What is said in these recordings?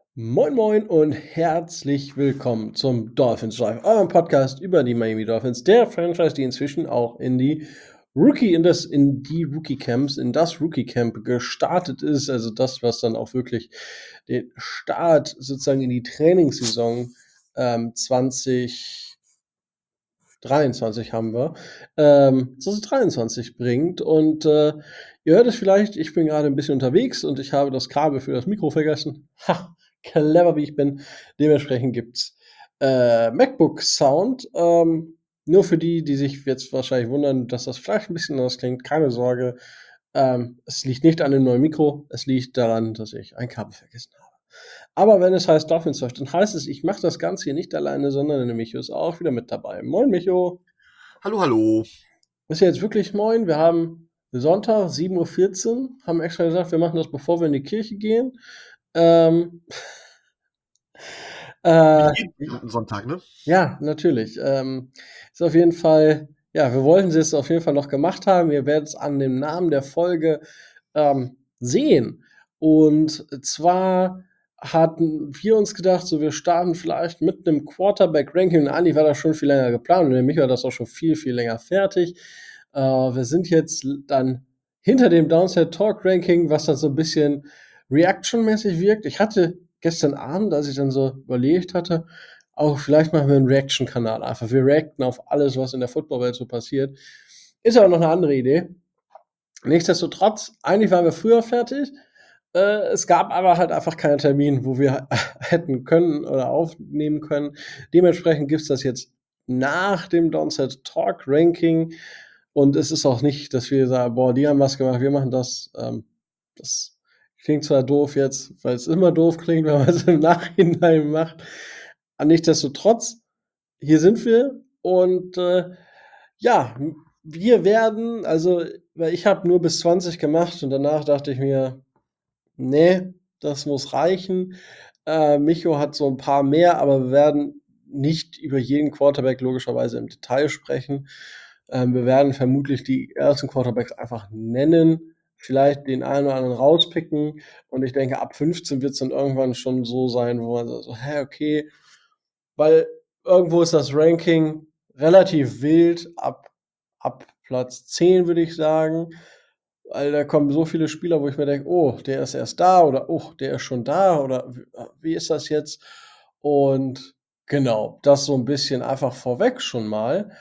Moin Moin und herzlich willkommen zum Dolphins Drive, eurem Podcast über die Miami Dolphins, der Franchise, die inzwischen auch in die Rookie Camps, in das Rookie Camp gestartet ist, also das, was dann auch wirklich den Start sozusagen in die Trainingssaison 2023 haben wir, 2023 bringt. Und ihr hört es vielleicht, ich bin gerade ein bisschen unterwegs und ich habe das Kabel für das Mikro vergessen. Ha, clever wie ich bin. Dementsprechend gibt's MacBook Sound. Nur für die, die sich jetzt wahrscheinlich wundern, dass das vielleicht ein bisschen anders klingt, keine Sorge. Es liegt nicht an dem neuen Mikro, es liegt daran, dass ich ein Kabel vergessen habe. Aber wenn es heißt Dolphins Talk, dann heißt es, ich mache das Ganze hier nicht alleine, sondern der Micho ist auch wieder mit dabei. Moin, Micho. Hallo, hallo. Ist ja jetzt wirklich moin. Wir haben Sonntag, 7:14 Uhr, haben extra gesagt, wir machen das, bevor wir in die Kirche gehen. Ähm, Wie äh, jeden verdammten Sonntag, ne? ja, natürlich. Ist auf jeden Fall, ja, wir wollten es auf jeden Fall noch gemacht haben. Ihr werdet es an dem Namen der Folge sehen. Und zwar hatten wir uns gedacht, so wir starten vielleicht mit einem Quarterback-Ranking. Und eigentlich war das schon viel länger geplant und nämlich war das auch schon viel, viel länger fertig. Wir sind jetzt dann hinter dem Downset Talk Ranking, was dann so ein bisschen Reaction-mäßig wirkt. Ich hatte gestern Abend, als ich dann so überlegt hatte, auch vielleicht machen wir einen Reaction-Kanal einfach. Wir reacten auf alles, was in der Footballwelt so passiert. Ist aber noch eine andere Idee. Nichtsdestotrotz, eigentlich waren wir früher fertig. Es gab aber halt einfach keinen Termin, wo wir hätten können oder aufnehmen können. Dementsprechend gibt's das jetzt nach dem Downset Talk Ranking. Und es ist auch nicht, dass wir sagen, boah, die haben was gemacht, wir machen das. Das klingt zwar doof jetzt, weil es immer doof klingt, wenn man es im Nachhinein macht. Nichtsdestotrotz, hier sind wir und ja, wir werden, also, weil ich habe nur bis 20 gemacht und danach dachte ich mir, nee, das muss reichen. Micho hat so ein paar mehr, aber wir werden nicht über jeden Quarterback logischerweise im Detail sprechen. Wir werden vermutlich die ersten Quarterbacks einfach nennen, vielleicht den einen oder anderen rauspicken. Und ich denke, ab 15 wird es dann irgendwann schon so sein, wo man so, hä, okay, weil irgendwo ist das Ranking relativ wild, ab Platz 10 würde ich sagen. Weil da kommen so viele Spieler, wo ich mir denke, oh, der ist erst da oder oh, der ist schon da oder wie ist das jetzt? Und genau, das so ein bisschen einfach vorweg schon mal.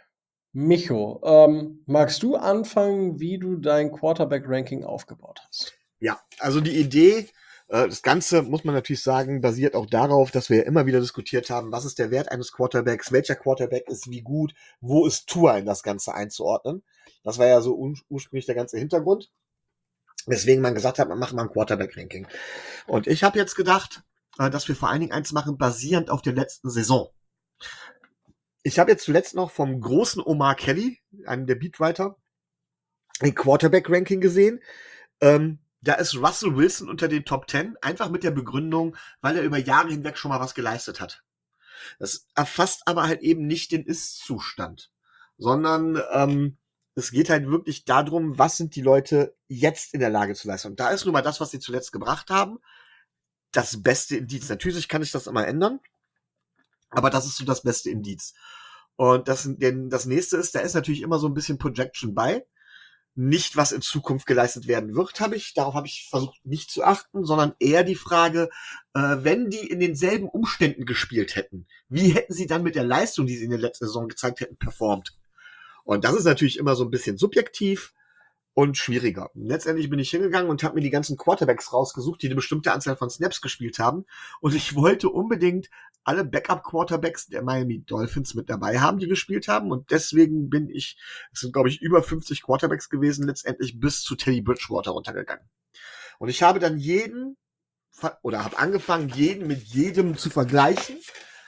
Micho, magst du anfangen, wie du dein Quarterback-Ranking aufgebaut hast? Ja, also die Idee, das Ganze, muss man natürlich sagen, basiert auch darauf, dass wir ja immer wieder diskutiert haben, was ist der Wert eines Quarterbacks, welcher Quarterback ist wie gut, wo ist Tua in das Ganze einzuordnen. Das war ja so ursprünglich der ganze Hintergrund, weswegen man gesagt hat, man macht mal ein Quarterback-Ranking. Und ich habe jetzt gedacht, dass wir vor allen Dingen eins machen, basierend auf der letzten Saison. Ich habe jetzt zuletzt noch vom großen Omar Kelly, einem der Beatwriter, ein Quarterback-Ranking gesehen. Da ist Russell Wilson unter den Top 10, einfach mit der Begründung, weil er über Jahre hinweg schon mal was geleistet hat. Das erfasst aber halt eben nicht den Ist-Zustand, sondern es geht halt wirklich darum, was sind die Leute jetzt in der Lage zu leisten. Und da ist nun mal das, was sie zuletzt gebracht haben, das beste Indiz. Natürlich kann ich das immer ändern, aber das ist so das beste Indiz. Und das nächste ist, da ist natürlich immer so ein bisschen Projection bei. Nicht, was in Zukunft geleistet werden wird, darauf habe ich versucht, nicht zu achten, sondern eher die Frage, wenn die in denselben Umständen gespielt hätten, wie hätten sie dann mit der Leistung, die sie in der letzten Saison gezeigt hätten, performt? Und das ist natürlich immer so ein bisschen subjektiv und schwieriger. Letztendlich bin ich hingegangen und habe mir die ganzen Quarterbacks rausgesucht, die eine bestimmte Anzahl von Snaps gespielt haben. Und ich wollte unbedingt alle Backup-Quarterbacks der Miami Dolphins mit dabei haben, die gespielt haben. Und deswegen es sind, glaube ich, über 50 Quarterbacks gewesen, letztendlich bis zu Teddy Bridgewater runtergegangen. Und ich habe dann habe angefangen, jeden mit jedem zu vergleichen.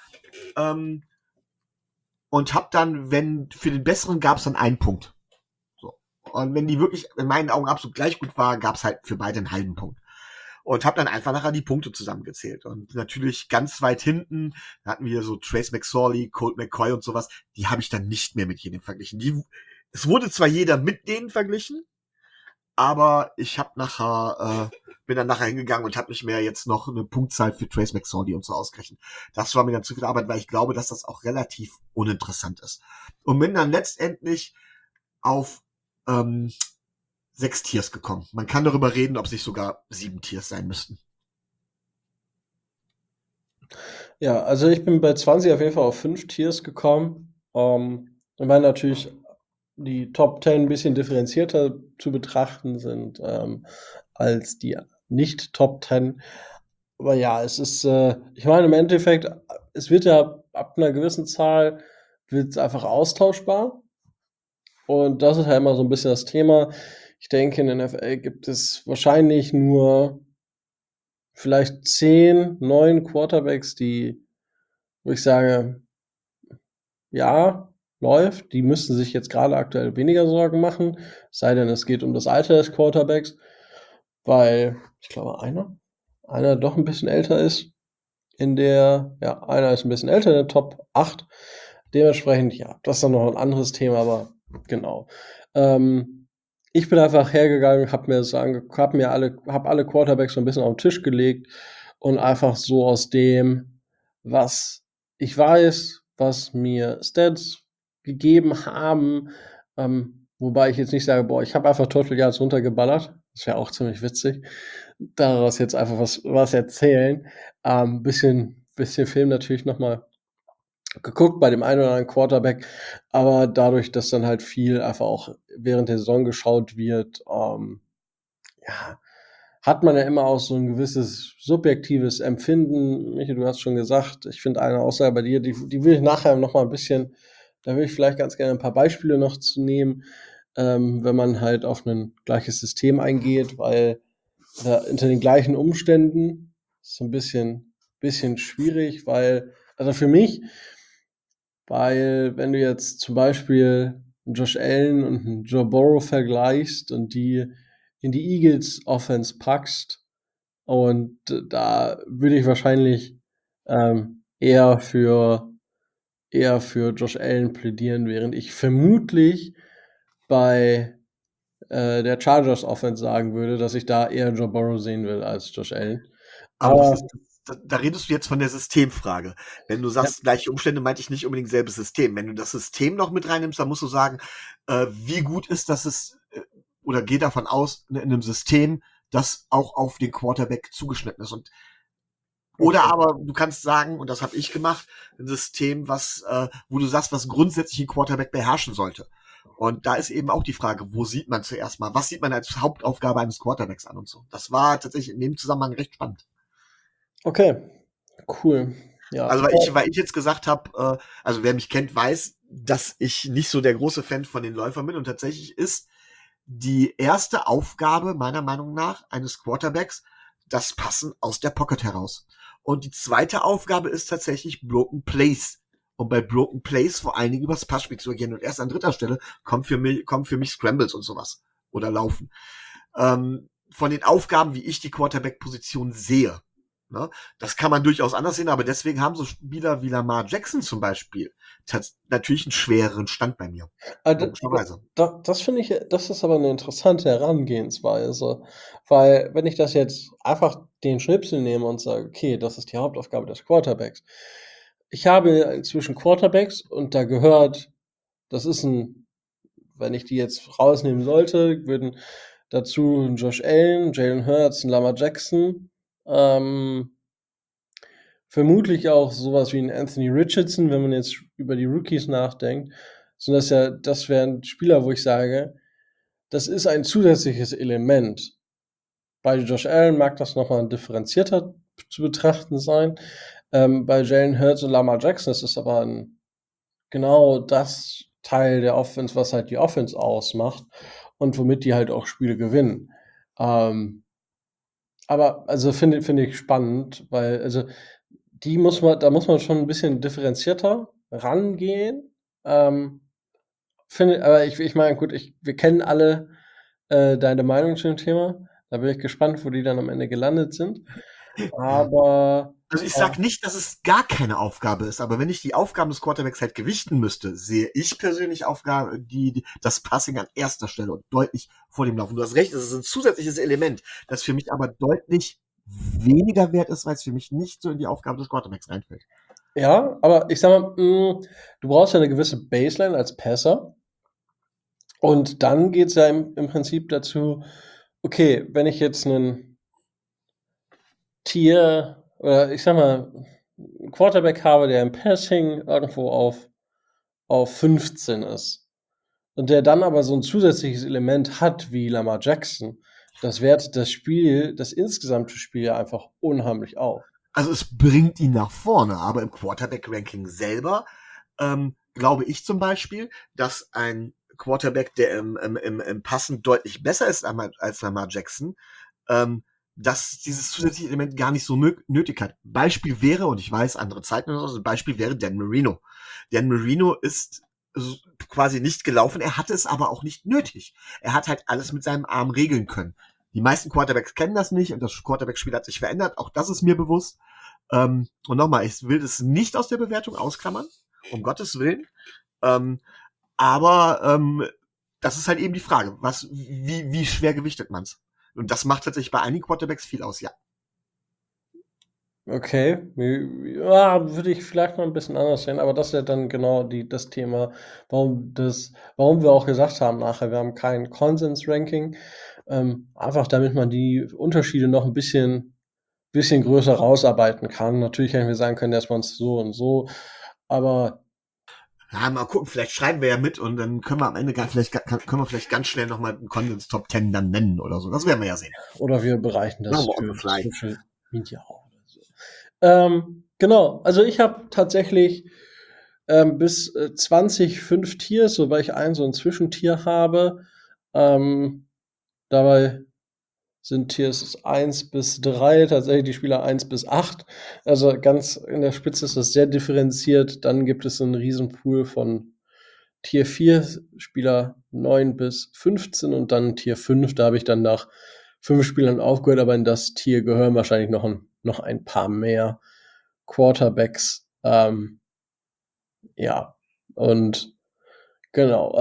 Und habe dann, wenn für den Besseren gab es dann einen Punkt. So. Und wenn die wirklich in meinen Augen absolut gleich gut war, gab es halt für beide einen halben Punkt. Und habe dann einfach nachher die Punkte zusammengezählt. Und natürlich ganz weit hinten hatten wir so Trace McSorley, Colt McCoy und sowas. Die habe ich dann nicht mehr mit jedem verglichen. Es wurde zwar jeder mit denen verglichen, aber ich habe bin dann nachher hingegangen und habe nicht mehr jetzt noch eine Punktzahl für Trace McSorley und so ausgerechnet. Das war mir dann zu viel Arbeit, weil ich glaube, dass das auch relativ uninteressant ist. Und bin dann letztendlich auf 6 Tiers gekommen. Man kann darüber reden, ob es nicht sogar 7 Tiers sein müssten. Ja, also ich bin bei 20 auf jeden Fall auf 5 Tiers gekommen. Weil natürlich die Top 10 ein bisschen differenzierter zu betrachten sind als die nicht Top 10. Aber ja, ich meine, im Endeffekt, es wird ja ab einer gewissen Zahl wird es einfach austauschbar. Und das ist halt immer so ein bisschen das Thema. Ich denke, in der NFL gibt es wahrscheinlich nur vielleicht 10, 9 Quarterbacks, wo ich sage, ja, läuft. Die müssten sich jetzt gerade aktuell weniger Sorgen machen, es sei denn, es geht um das Alter des Quarterbacks, weil ich glaube, einer doch ein bisschen älter ist einer ist ein bisschen älter in der Top 8. Dementsprechend, ja, das ist dann noch ein anderes Thema, aber genau. Ähm, Ich bin einfach hergegangen, habe alle Quarterbacks so ein bisschen auf den Tisch gelegt und einfach so aus dem, was ich weiß, was mir Stats gegeben haben, wobei ich jetzt nicht sage, boah, ich habe einfach Total Yards runtergeballert. Das wäre auch ziemlich witzig. Daraus jetzt einfach was erzählen. Bisschen Film natürlich noch mal geguckt bei dem einen oder anderen Quarterback, aber dadurch, dass dann halt viel einfach auch während der Saison geschaut wird, ja, hat man ja immer auch so ein gewisses subjektives Empfinden. Michi, du hast schon gesagt, ich finde eine Aussage bei dir, die will ich nachher noch mal ein bisschen da will ich vielleicht ganz gerne ein paar Beispiele noch zu nehmen, wenn man halt auf ein gleiches System eingeht, weil unter den gleichen Umständen ist so ein bisschen schwierig, also für mich, weil wenn du jetzt zum Beispiel einen Josh Allen und einen Joe Burrow vergleichst und die in die Eagles Offense packst, und da würde ich wahrscheinlich eher für Josh Allen plädieren, während ich vermutlich bei der Chargers Offense sagen würde, dass ich da eher Joe Burrow sehen will als Josh Allen. Aber das Aber ist, da redest du jetzt von der Systemfrage. Wenn du ja, sagst, gleiche Umstände, meinte ich nicht unbedingt selbes System. Wenn du das System noch mit reinnimmst, dann musst du sagen, wie gut ist oder geh davon aus, in einem System, das auch auf den Quarterback zugeschnitten ist. Oder okay. aber du kannst sagen, und das habe ich gemacht, ein System, wo du sagst, was grundsätzlich ein Quarterback beherrschen sollte. Und da ist eben auch die Frage, wo sieht man zuerst mal, was sieht man als Hauptaufgabe eines Quarterbacks an und so. Das war tatsächlich in dem Zusammenhang recht spannend. Okay, cool. Ja. Also weil ich jetzt gesagt habe, also wer mich kennt, weiß, dass ich nicht so der große Fan von den Läufern bin. Und tatsächlich ist die erste Aufgabe meiner Meinung nach eines Quarterbacks das Passen aus der Pocket heraus. Und die zweite Aufgabe ist tatsächlich Broken Plays. Und bei Broken Plays vor allen Dingen übers Passspiel zu agieren. Und erst an dritter Stelle kommen für mich Scrambles und sowas. Oder Laufen. Von den Aufgaben, wie ich die Quarterback-Position sehe. Ne? Das kann man durchaus anders sehen, aber deswegen haben so Spieler wie Lamar Jackson zum Beispiel natürlich einen schwereren Stand bei mir. Logischerweise. Das finde ich, das ist aber eine interessante Herangehensweise, weil wenn ich das jetzt einfach den Schnipsel nehme und sage, okay, das ist die Hauptaufgabe des Quarterbacks. Ich habe inzwischen Quarterbacks und da gehört, das ist ein wenn ich die jetzt rausnehmen sollte, würden dazu 'n Josh Allen, Jalen Hurts, 'n Lamar Jackson, ähm, vermutlich auch sowas wie 'n Anthony Richardson, wenn man jetzt über die Rookies nachdenkt, das wären Spieler, wo ich sage, das ist ein zusätzliches Element. Bei Josh Allen mag das noch mal differenzierter zu betrachten sein. Bei Jalen Hurts und Lamar Jackson ist es aber 'n genau das Teil der Offense, was halt die Offense ausmacht und womit die halt auch Spiele gewinnen. Ähm, aber also finde ich spannend, weil da muss man schon ein bisschen differenzierter rangehen. Aber ich meine, gut, wir kennen alle deine Meinung zu dem Thema. Da bin ich gespannt, wo die dann am Ende gelandet sind. Aber Also ich sag nicht, dass es gar keine Aufgabe ist, aber wenn ich die Aufgaben des Quarterbacks halt gewichten müsste, sehe ich persönlich das Passing an erster Stelle und deutlich vor dem Laufen. Du hast recht, es ist ein zusätzliches Element, das für mich aber deutlich weniger wert ist, weil es für mich nicht so in die Aufgabe des Quarterbacks reinfällt. Ja, aber ich sag mal, du brauchst ja eine gewisse Baseline als Passer. Und dann geht's ja im Prinzip dazu, okay, wenn ich jetzt einen Tier oder ich sag mal, 'n Quarterback habe, der im Passing irgendwo auf 15 ist und der dann aber so ein zusätzliches Element hat wie Lamar Jackson, das wertet das insgesamte Spiel ja einfach unheimlich auf. Also es bringt ihn nach vorne, aber im Quarterback-Ranking selber glaube ich zum Beispiel, dass ein Quarterback, der im Passen deutlich besser ist als Lamar Jackson, dass dieses zusätzliche Element gar nicht so nötig hat. Beispiel wäre, und ich weiß, andere Zeiten oder so, Beispiel wäre Dan Marino. Dan Marino ist quasi nicht gelaufen, er hatte es aber auch nicht nötig. Er hat halt alles mit seinem Arm regeln können. Die meisten Quarterbacks kennen das nicht und das Quarterback-Spiel hat sich verändert, auch das ist mir bewusst. Und nochmal, ich will das nicht aus der Bewertung ausklammern, um Gottes Willen. Aber das ist halt eben die Frage, wie schwer gewichtet man's? Und das macht tatsächlich bei einigen Quarterbacks viel aus, ja. Okay, ja, würde ich vielleicht mal ein bisschen anders sehen, aber das ist ja dann genau das Thema, warum wir auch gesagt haben nachher, wir haben kein Konsens-Ranking, einfach damit man die Unterschiede noch ein bisschen größer rausarbeiten kann. Natürlich hätten wir sagen können, dass man es so und so, aber Ja, mal gucken, vielleicht schreiben wir ja mit und dann können wir am Ende können wir vielleicht ganz schnell nochmal einen Konsens Top 10 dann nennen oder so. Das werden wir ja sehen. oder wir bereichen das Machen wir on the für fly. Social Media auch oder so. Genau, also ich habe tatsächlich bis 20 5 Tiers, wobei ich so ein Zwischentier habe. Dabei sind Tiers 1 bis 3 tatsächlich die Spieler 1 bis 8. Also ganz in der Spitze ist das sehr differenziert. Dann gibt es einen Riesenpool von Tier 4 Spieler 9 bis 15 und dann Tier 5. Da habe ich dann nach 5 Spielern aufgehört, aber in das Tier gehören wahrscheinlich noch ein paar mehr Quarterbacks. Ja, und genau.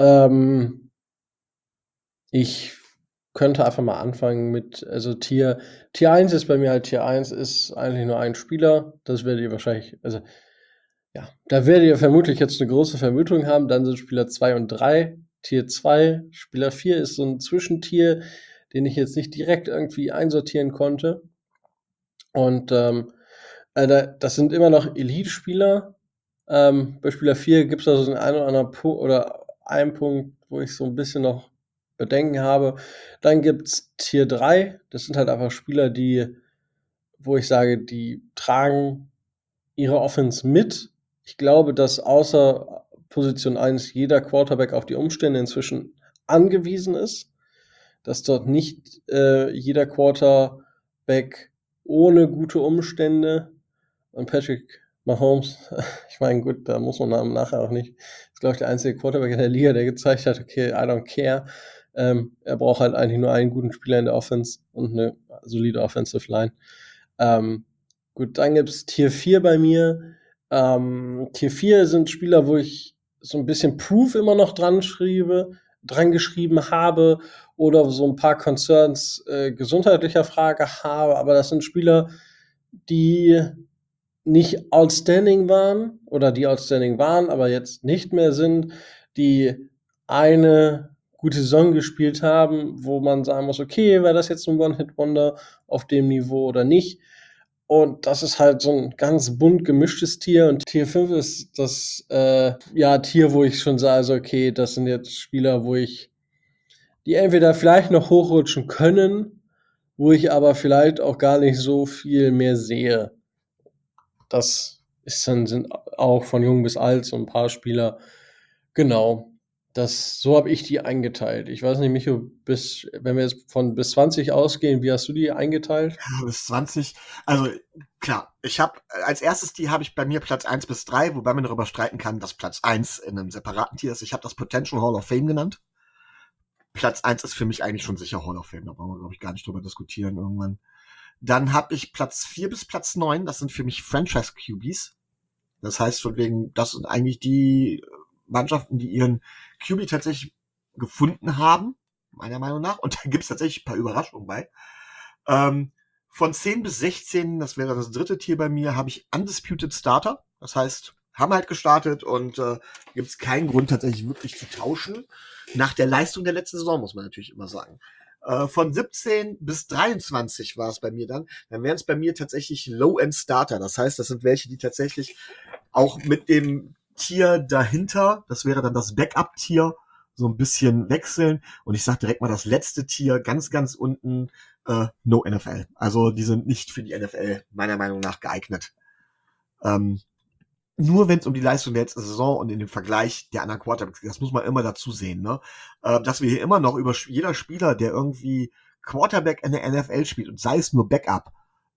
Ich könnte einfach mal anfangen mit, also Tier 1 ist bei mir halt Tier 1 ist eigentlich nur ein Spieler. Das werdet ihr wahrscheinlich, also ja, da werdet ihr vermutlich jetzt eine große Vermutung haben. Dann sind Spieler 2 und 3. Tier 2, Spieler 4 ist so ein Zwischentier, den ich jetzt nicht direkt irgendwie einsortieren konnte. Und das sind immer noch Elite-Spieler. Bei Spieler 4 gibt es also den einen oder anderen Punkt oder einen Punkt, wo ich so ein bisschen noch Bedenken habe. Dann gibt's Tier 3. Das sind halt einfach Spieler, wo ich sage, die tragen ihre Offense mit. Ich glaube, dass außer Position 1 jeder Quarterback auf die Umstände inzwischen angewiesen ist, dass dort nicht jeder Quarterback ohne gute Umstände und Patrick Mahomes, ich meine, gut, da muss man nachher auch nicht, ist, glaube ich, der einzige Quarterback in der Liga, der gezeigt hat, okay, I don't care. Er braucht halt eigentlich nur einen guten Spieler in der Offense und eine solide Offensive Line. Gut, dann gibt's Tier 4 bei mir. Tier 4 sind Spieler, wo ich so ein bisschen Proof immer noch dran geschrieben habe oder so ein paar Concerns gesundheitlicher Frage habe, aber das sind Spieler, die nicht outstanding waren oder die outstanding waren, aber jetzt nicht mehr sind, die eine gute Saison gespielt haben, wo man sagen muss, okay, war das jetzt ein One-Hit-Wonder auf dem Niveau oder nicht? Und das ist halt so ein ganz bunt gemischtes Tier. Und Tier 5 ist das Tier, wo ich schon sage, also okay, das sind jetzt Spieler, die entweder vielleicht noch hochrutschen können, wo ich aber vielleicht auch gar nicht so viel mehr sehe. Sind auch von jung bis alt so ein paar Spieler. Genau. So habe ich die eingeteilt. Ich weiß nicht, Micho, wenn wir jetzt von bis 20 ausgehen, wie hast du die eingeteilt? Bis 20. Also klar, als erstes Tier habe ich bei mir Platz 1 bis 3, wobei man darüber streiten kann, dass Platz 1 in einem separaten Tier ist. Ich habe das Potential Hall of Fame genannt. Platz 1 ist für mich eigentlich schon sicher Hall of Fame, da brauchen wir, glaube ich, gar nicht drüber diskutieren irgendwann. Dann habe ich Platz 4 bis Platz 9. Das sind für mich Franchise-QBs. Das heißt, von wegen, das sind eigentlich die Mannschaften, die ihren QB tatsächlich gefunden haben, meiner Meinung nach. Und da gibt's tatsächlich ein paar Überraschungen bei. Von 10 bis 16, das wäre das dritte Tier bei mir, habe ich Undisputed Starter. Das heißt, haben halt gestartet und gibt es keinen Grund tatsächlich wirklich zu tauschen. Nach der Leistung der letzten Saison, muss man natürlich immer sagen. Von 17 bis 23 war es bei mir dann. Dann wären es bei mir tatsächlich Low-End-Starter. Das heißt, das sind welche, die tatsächlich auch mit dem Tier dahinter, das wäre dann das Backup-Tier, so ein bisschen wechseln. Und ich sage direkt mal das letzte Tier, ganz, ganz unten, No NFL. Also die sind nicht für die NFL meiner Meinung nach geeignet. Nur wenn es um die Leistung der letzten Saison und in dem Vergleich der anderen Quarterbacks geht, das muss man immer dazu sehen, ne? Dass wir hier immer noch über jeder Spieler, der irgendwie Quarterback in der NFL spielt und sei es nur Backup,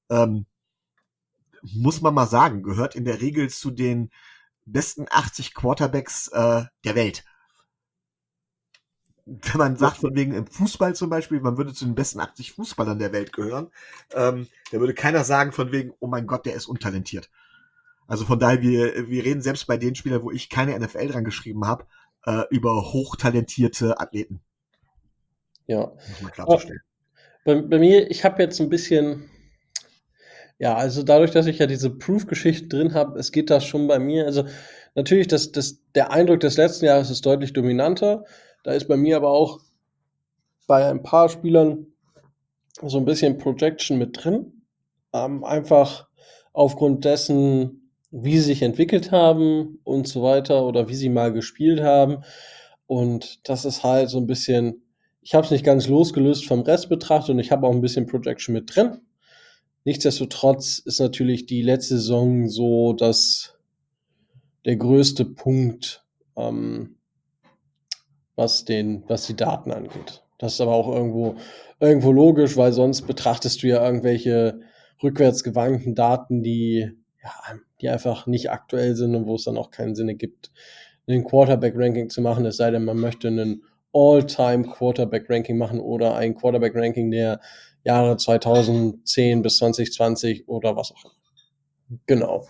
muss man mal sagen, gehört in der Regel zu den besten 80 Quarterbacks der Welt. Wenn man sagt, von wegen im Fußball zum Beispiel, man würde zu den besten 80 Fußballern der Welt gehören, da würde keiner sagen von wegen, oh mein Gott, der ist untalentiert. Also von daher, wir reden selbst bei den Spielern, wo ich keine NFL dran geschrieben habe, über hochtalentierte Athleten. Ja. Muss man klarzustellen. Bei mir, ich habe jetzt ein bisschen, ja, also dadurch, dass ich ja diese Proof-Geschichte drin habe, es geht das schon bei mir. Also natürlich, der Eindruck des letzten Jahres ist deutlich dominanter. Da ist bei mir aber auch bei ein paar Spielern so ein bisschen Projection mit drin. Einfach aufgrund dessen, wie sie sich entwickelt haben und so weiter oder wie sie mal gespielt haben. Und das ist halt so ein bisschen, ich habe es nicht ganz losgelöst vom Rest betrachtet und ich habe auch ein bisschen Projection mit drin. Nichtsdestotrotz ist natürlich die letzte Saison so, dass der größte Punkt, was die Daten angeht. Das ist aber auch irgendwo logisch, weil sonst betrachtest du ja irgendwelche rückwärts gewandten Daten, die einfach nicht aktuell sind und wo es dann auch keinen Sinn ergibt, ein Quarterback-Ranking zu machen, es sei denn, man möchte einen All-Time-Quarterback-Ranking machen oder ein Quarterback-Ranking der Jahre 2010 bis 2020 oder was auch immer. Genau.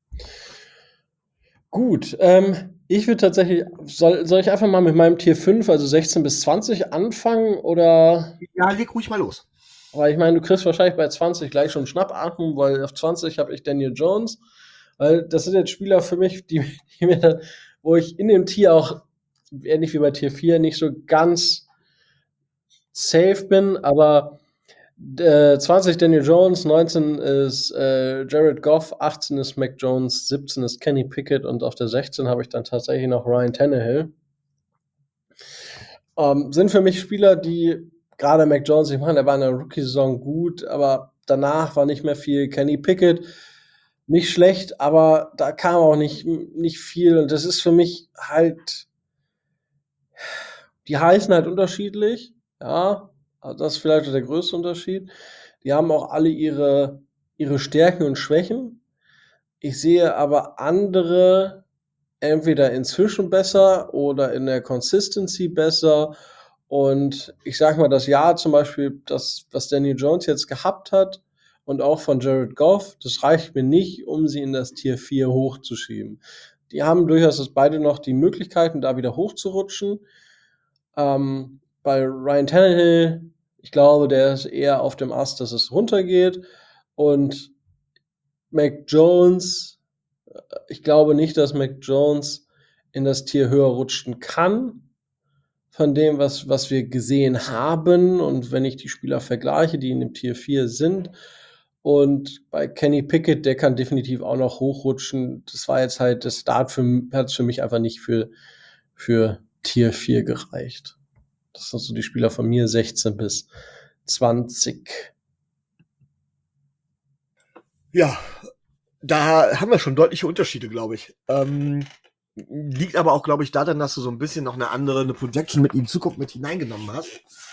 Gut, ich würde tatsächlich, soll ich einfach mal mit meinem Tier 5, also 16 bis 20 anfangen oder? Ja, leg ruhig mal los. Aber ich meine, du kriegst wahrscheinlich bei 20 gleich schon Schnappatmung, weil auf 20 habe ich Daniel Jones. Weil das sind jetzt Spieler für mich, die mir dann, wo ich in dem Tier auch, ähnlich wie bei Tier 4, nicht so ganz safe bin, aber 20 Daniel Jones, 19 ist Jared Goff, 18 ist Mac Jones, 17 ist Kenny Pickett und auf der 16 habe ich dann tatsächlich noch Ryan Tannehill. Sind für mich Spieler, die gerade Mac Jones, ich meine, der war in der Rookie-Saison gut, aber danach war nicht mehr viel. Kenny Pickett, nicht schlecht, aber da kam auch nicht viel. Und das ist für mich halt, die heißen halt unterschiedlich, ja. Also das ist vielleicht der größte Unterschied. Die haben auch alle ihre Stärken und Schwächen. Ich sehe aber andere entweder inzwischen besser oder in der Consistency besser. Und ich sag mal, das Jahr zum Beispiel, das, was Daniel Jones jetzt gehabt hat und auch von Jared Goff, das reicht mir nicht, um sie in das Tier 4 hochzuschieben. Die haben durchaus beide noch die Möglichkeiten, da wieder hochzurutschen. Bei Ryan Tannehill, ich glaube, der ist eher auf dem Ast, dass es runtergeht. Und Mac Jones, ich glaube nicht, dass Mac Jones in das Tier höher rutschen kann, von dem, was wir gesehen haben. Und wenn ich die Spieler vergleiche, die in dem Tier 4 sind, und bei Kenny Pickett, der kann definitiv auch noch hochrutschen. Das war jetzt halt, das Start hat für mich einfach nicht für Tier 4 gereicht. Das sind so die Spieler von mir, 16 bis 20. Ja, da haben wir schon deutliche Unterschiede, glaube ich. Liegt aber auch, glaube ich, daran, dass du so ein bisschen noch eine Projection mit in die Zukunft mit hineingenommen hast.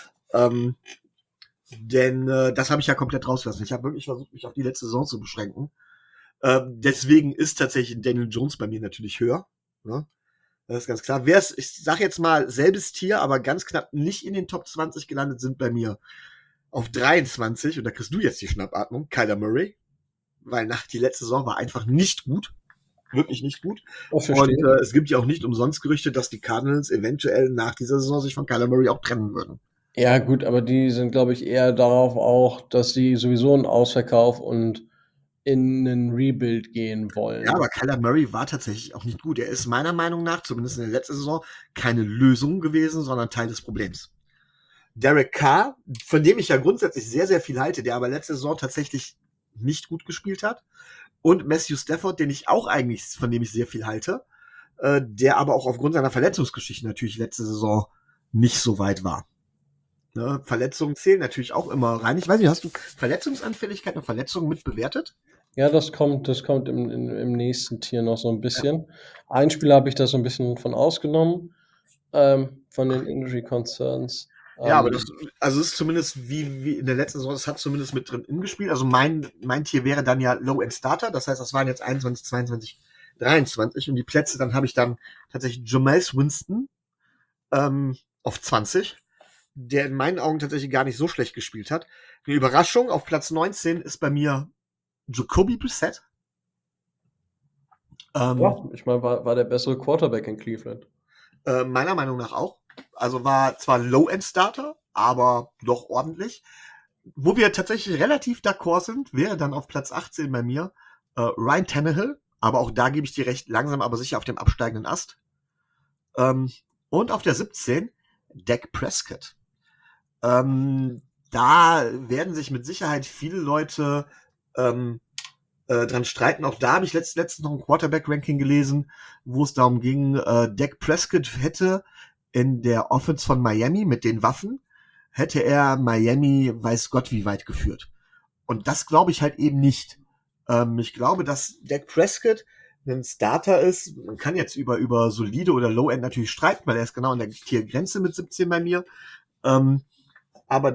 Denn das habe ich ja komplett rausgelassen. Ich habe wirklich versucht, mich auf die letzte Saison zu beschränken. Deswegen ist tatsächlich Daniel Jones bei mir natürlich höher. Ne? Das ist ganz klar. Ich sage jetzt mal, selbes Tier, aber ganz knapp nicht in den Top 20 gelandet sind bei mir Auf 23, und da kriegst du jetzt die Schnappatmung, Kyler Murray, weil die letzte Saison war einfach nicht gut. Wirklich nicht gut. Oh, Und verstehe. es gibt ja auch nicht umsonst Gerüchte, dass die Cardinals eventuell nach dieser Saison sich von Kyler Murray auch trennen würden. Ja, gut, aber die sind, glaube ich, eher darauf auch, dass sie sowieso einen Ausverkauf und in 'nen Rebuild gehen Ja, wollen. aber Kyler Murray war tatsächlich auch nicht gut. Er ist meiner Meinung nach, zumindest in der letzten Saison, keine Lösung gewesen, sondern Teil des Problems. Derek Carr, von dem ich ja grundsätzlich sehr, sehr viel halte, der aber letzte Saison tatsächlich nicht gut gespielt hat. Und Matthew Stafford, von dem ich sehr viel halte, der aber auch aufgrund seiner Verletzungsgeschichte natürlich letzte Saison nicht so weit war. Ne? Verletzungen zählen natürlich auch immer rein. Ich weiß nicht, hast du Verletzungsanfälligkeit und Verletzungen mit bewertet? Ja, das kommt im nächsten Tier noch so 'n bisschen. Ein Spieler habe ich da so 'n bisschen von ausgenommen, von den Injury Concerns. Ja, aber also es ist zumindest wie in der letzten Saison, das hat zumindest mit drin gespielt. Also mein Tier wäre dann ja Low-End-Starter. Das heißt, das waren jetzt 21, 22, 23. Und die Plätze, dann habe ich dann tatsächlich Jameis Winston auf 20, der in meinen Augen tatsächlich gar nicht so schlecht gespielt hat. Eine Überraschung, auf Platz 19 ist bei mir Jacoby Brissett. Ja, ich meine, war der bessere Quarterback in Cleveland. Meiner Meinung nach auch. Also war zwar Low-End-Starter, aber doch ordentlich. Wo wir tatsächlich relativ d'accord sind, wäre dann auf Platz 18 bei mir Ryan Tannehill. Aber auch da gebe ich dir recht, langsam aber sicher auf dem absteigenden Ast. Und auf der 17 Dak Prescott. Da werden sich mit Sicherheit viele Leute dran streiten. Auch da habe ich letztens noch ein Quarterback-Ranking gelesen, wo es darum ging, Dak Prescott hätte in der Offense von Miami mit den Waffen, hätte er Miami weiß Gott wie weit geführt. Und das glaube ich halt eben nicht. Ich glaube, dass Dak Prescott ein Starter ist. Man kann jetzt über solide oder Low-End natürlich streiten, weil er ist genau an der Tiergrenze mit 17 bei mir. Aber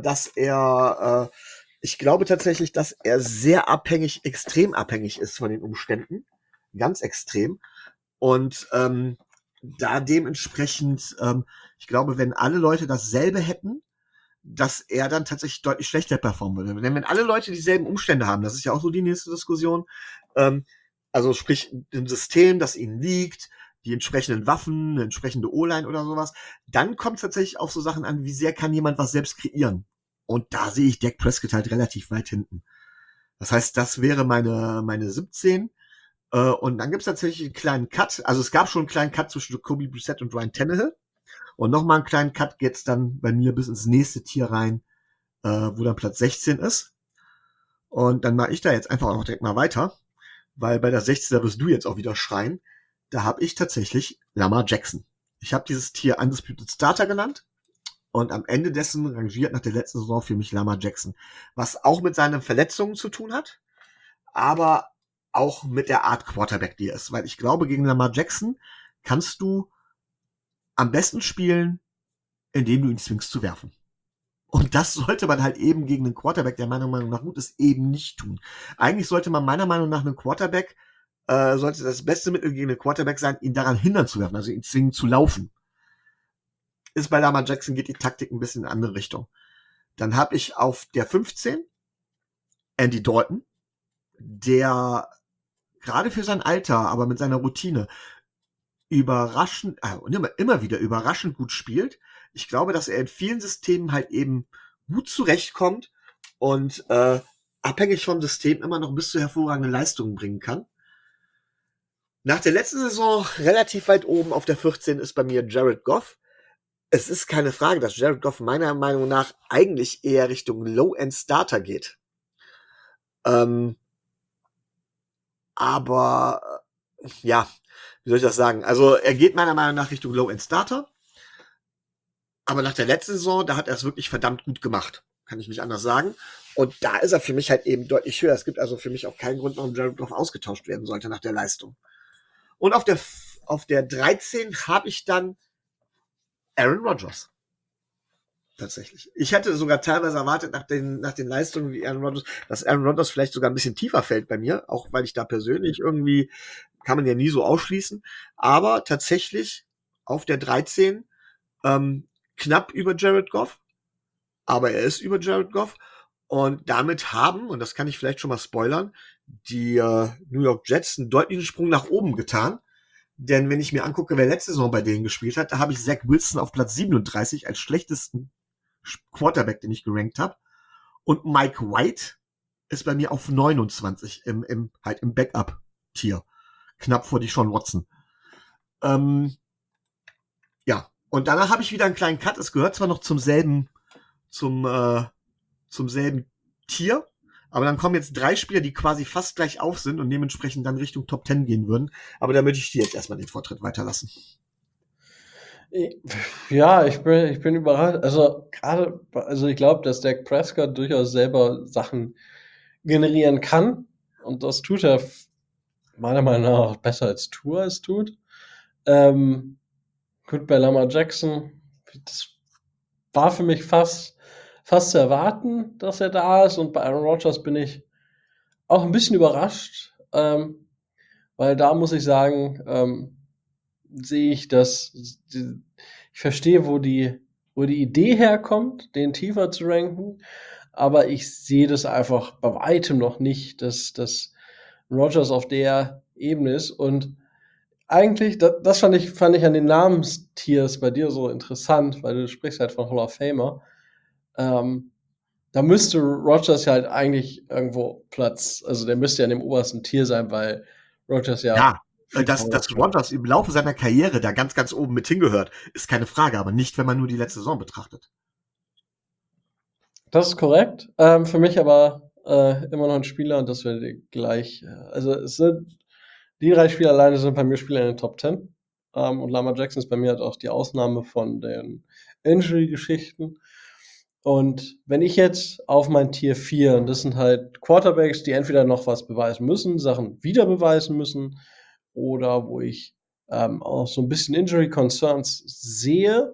ich glaube tatsächlich, dass er sehr abhängig, extrem abhängig ist von den Umständen. Ganz extrem. Und da dementsprechend, ich glaube, wenn alle Leute dasselbe hätten, dass er dann tatsächlich deutlich schlechter performen würde. Denn wenn alle Leute dieselben Umstände haben, das ist ja auch so die nächste Diskussion, also sprich ein System, das ihnen liegt, die entsprechenden Waffen, eine entsprechende O-Line oder sowas, dann kommt es tatsächlich auf so Sachen an, wie sehr kann jemand was selbst kreieren. Und da sehe ich Dak Prescott halt relativ weit hinten. Das heißt, das wäre meine 17. Und dann gibt es tatsächlich einen kleinen Cut. Also es gab schon einen kleinen Cut zwischen Jacoby Brissett und Ryan Tannehill. Und nochmal einen kleinen Cut geht's dann bei mir bis ins nächste Tier rein, wo dann Platz 16 ist. Und dann mache ich da jetzt einfach auch direkt mal weiter, weil bei der 16, da wirst du jetzt auch wieder schreien, da habe ich tatsächlich Lamar Jackson. Ich habe dieses Tier Undisputed Starter genannt und am Ende dessen rangiert nach der letzten Saison für mich Lamar Jackson. Was auch mit seinen Verletzungen zu tun hat, aber auch mit der Art Quarterback, die er ist. Weil ich glaube, gegen Lamar Jackson kannst du am besten spielen, indem du ihn zwingst zu werfen. Und das sollte man halt eben gegen einen Quarterback, der meiner Meinung nach gut ist, eben nicht tun. Eigentlich sollte man meiner Meinung nach einen Quarterback, sollte das beste Mittel gegen einen Quarterback sein, ihn daran hindern zu werfen, also ihn zwingen zu laufen. Ist bei Lamar Jackson geht die Taktik ein bisschen in eine andere Richtung. Dann habe ich auf der 15 Andy Dalton, der gerade für sein Alter, aber mit seiner Routine und immer wieder überraschend gut spielt. Ich glaube, dass er in vielen Systemen halt eben gut zurechtkommt und abhängig vom System immer noch bis zu hervorragenden Leistungen bringen kann. Nach der letzten Saison relativ weit oben auf der 14 ist bei mir Jared Goff. Es ist keine Frage, dass Jared Goff meiner Meinung nach eigentlich eher Richtung Low-End-Starter geht. Aber ja, wie soll ich das sagen? Also er geht meiner Meinung nach Richtung Low-End-Starter. Aber nach der letzten Saison, da hat er es wirklich verdammt gut gemacht. Kann ich nicht anders sagen. Und da ist er für mich halt eben deutlich höher. Es gibt also für mich auch keinen Grund, warum Jared Goff ausgetauscht werden sollte nach der Leistung. Und auf der 13 habe ich dann Aaron Rodgers. Tatsächlich. Ich hätte sogar teilweise erwartet, nach den Leistungen wie Aaron Rodgers, dass Aaron Rodgers vielleicht sogar ein bisschen tiefer fällt bei mir, auch weil ich da persönlich irgendwie, kann man ja nie so ausschließen. Aber tatsächlich auf der 13 knapp über Jared Goff, aber er ist über Jared Goff. Und damit haben, und das kann ich vielleicht schon mal spoilern, die New York Jets einen deutlichen Sprung nach oben getan. Denn wenn ich mir angucke, wer letzte Saison bei denen gespielt hat, da habe ich Zach Wilson auf Platz 37 als schlechtesten Quarterback, den ich gerankt habe. Und Mike White ist bei mir auf 29 im Backup-Tier. Knapp vor die Sean Watson. Ja, und danach habe ich wieder einen kleinen Cut. Es gehört zwar noch zum selben Tier, aber dann kommen jetzt 3 Spieler, die quasi fast gleich auf sind und dementsprechend dann Richtung Top 10 gehen würden. Aber da möchte ich dir jetzt erstmal den Vortritt weiterlassen. Ja, ich bin überrascht. Also ich glaube, dass Dak Prescott durchaus selber Sachen generieren kann. Und das tut er meiner Meinung nach auch besser als Tua es tut. Gut, bei Lamar Jackson, das war für mich fast zu erwarten, dass er da ist. Und bei Aaron Rodgers bin ich auch ein bisschen überrascht, weil da muss ich sagen, sehe ich ich verstehe, wo die Idee herkommt, den tiefer zu ranken, aber ich sehe das einfach bei weitem noch nicht, dass Rodgers auf der Ebene ist. Und eigentlich, das fand ich an den Namenstiers bei dir so interessant, weil du sprichst halt von Hall of Famer. Da müsste Rodgers ja halt eigentlich irgendwo also der müsste ja in dem obersten Tier sein, weil Rodgers ja dass Rodgers im Laufe seiner Karriere da ganz, ganz oben mit hingehört, ist keine Frage, aber nicht, wenn man nur die letzte Saison betrachtet. Das ist korrekt. Für mich aber immer noch ein Spieler, und das werde ich gleich. Also die 3 Spieler alleine sind bei mir Spieler in den Top 10. Und Lamar Jackson ist bei mir halt auch die Ausnahme von den Injury-Geschichten. Und wenn ich jetzt auf mein Tier 4, und das sind halt Quarterbacks, die entweder noch was beweisen müssen, Sachen wieder beweisen müssen, oder wo ich auch so ein bisschen Injury Concerns sehe.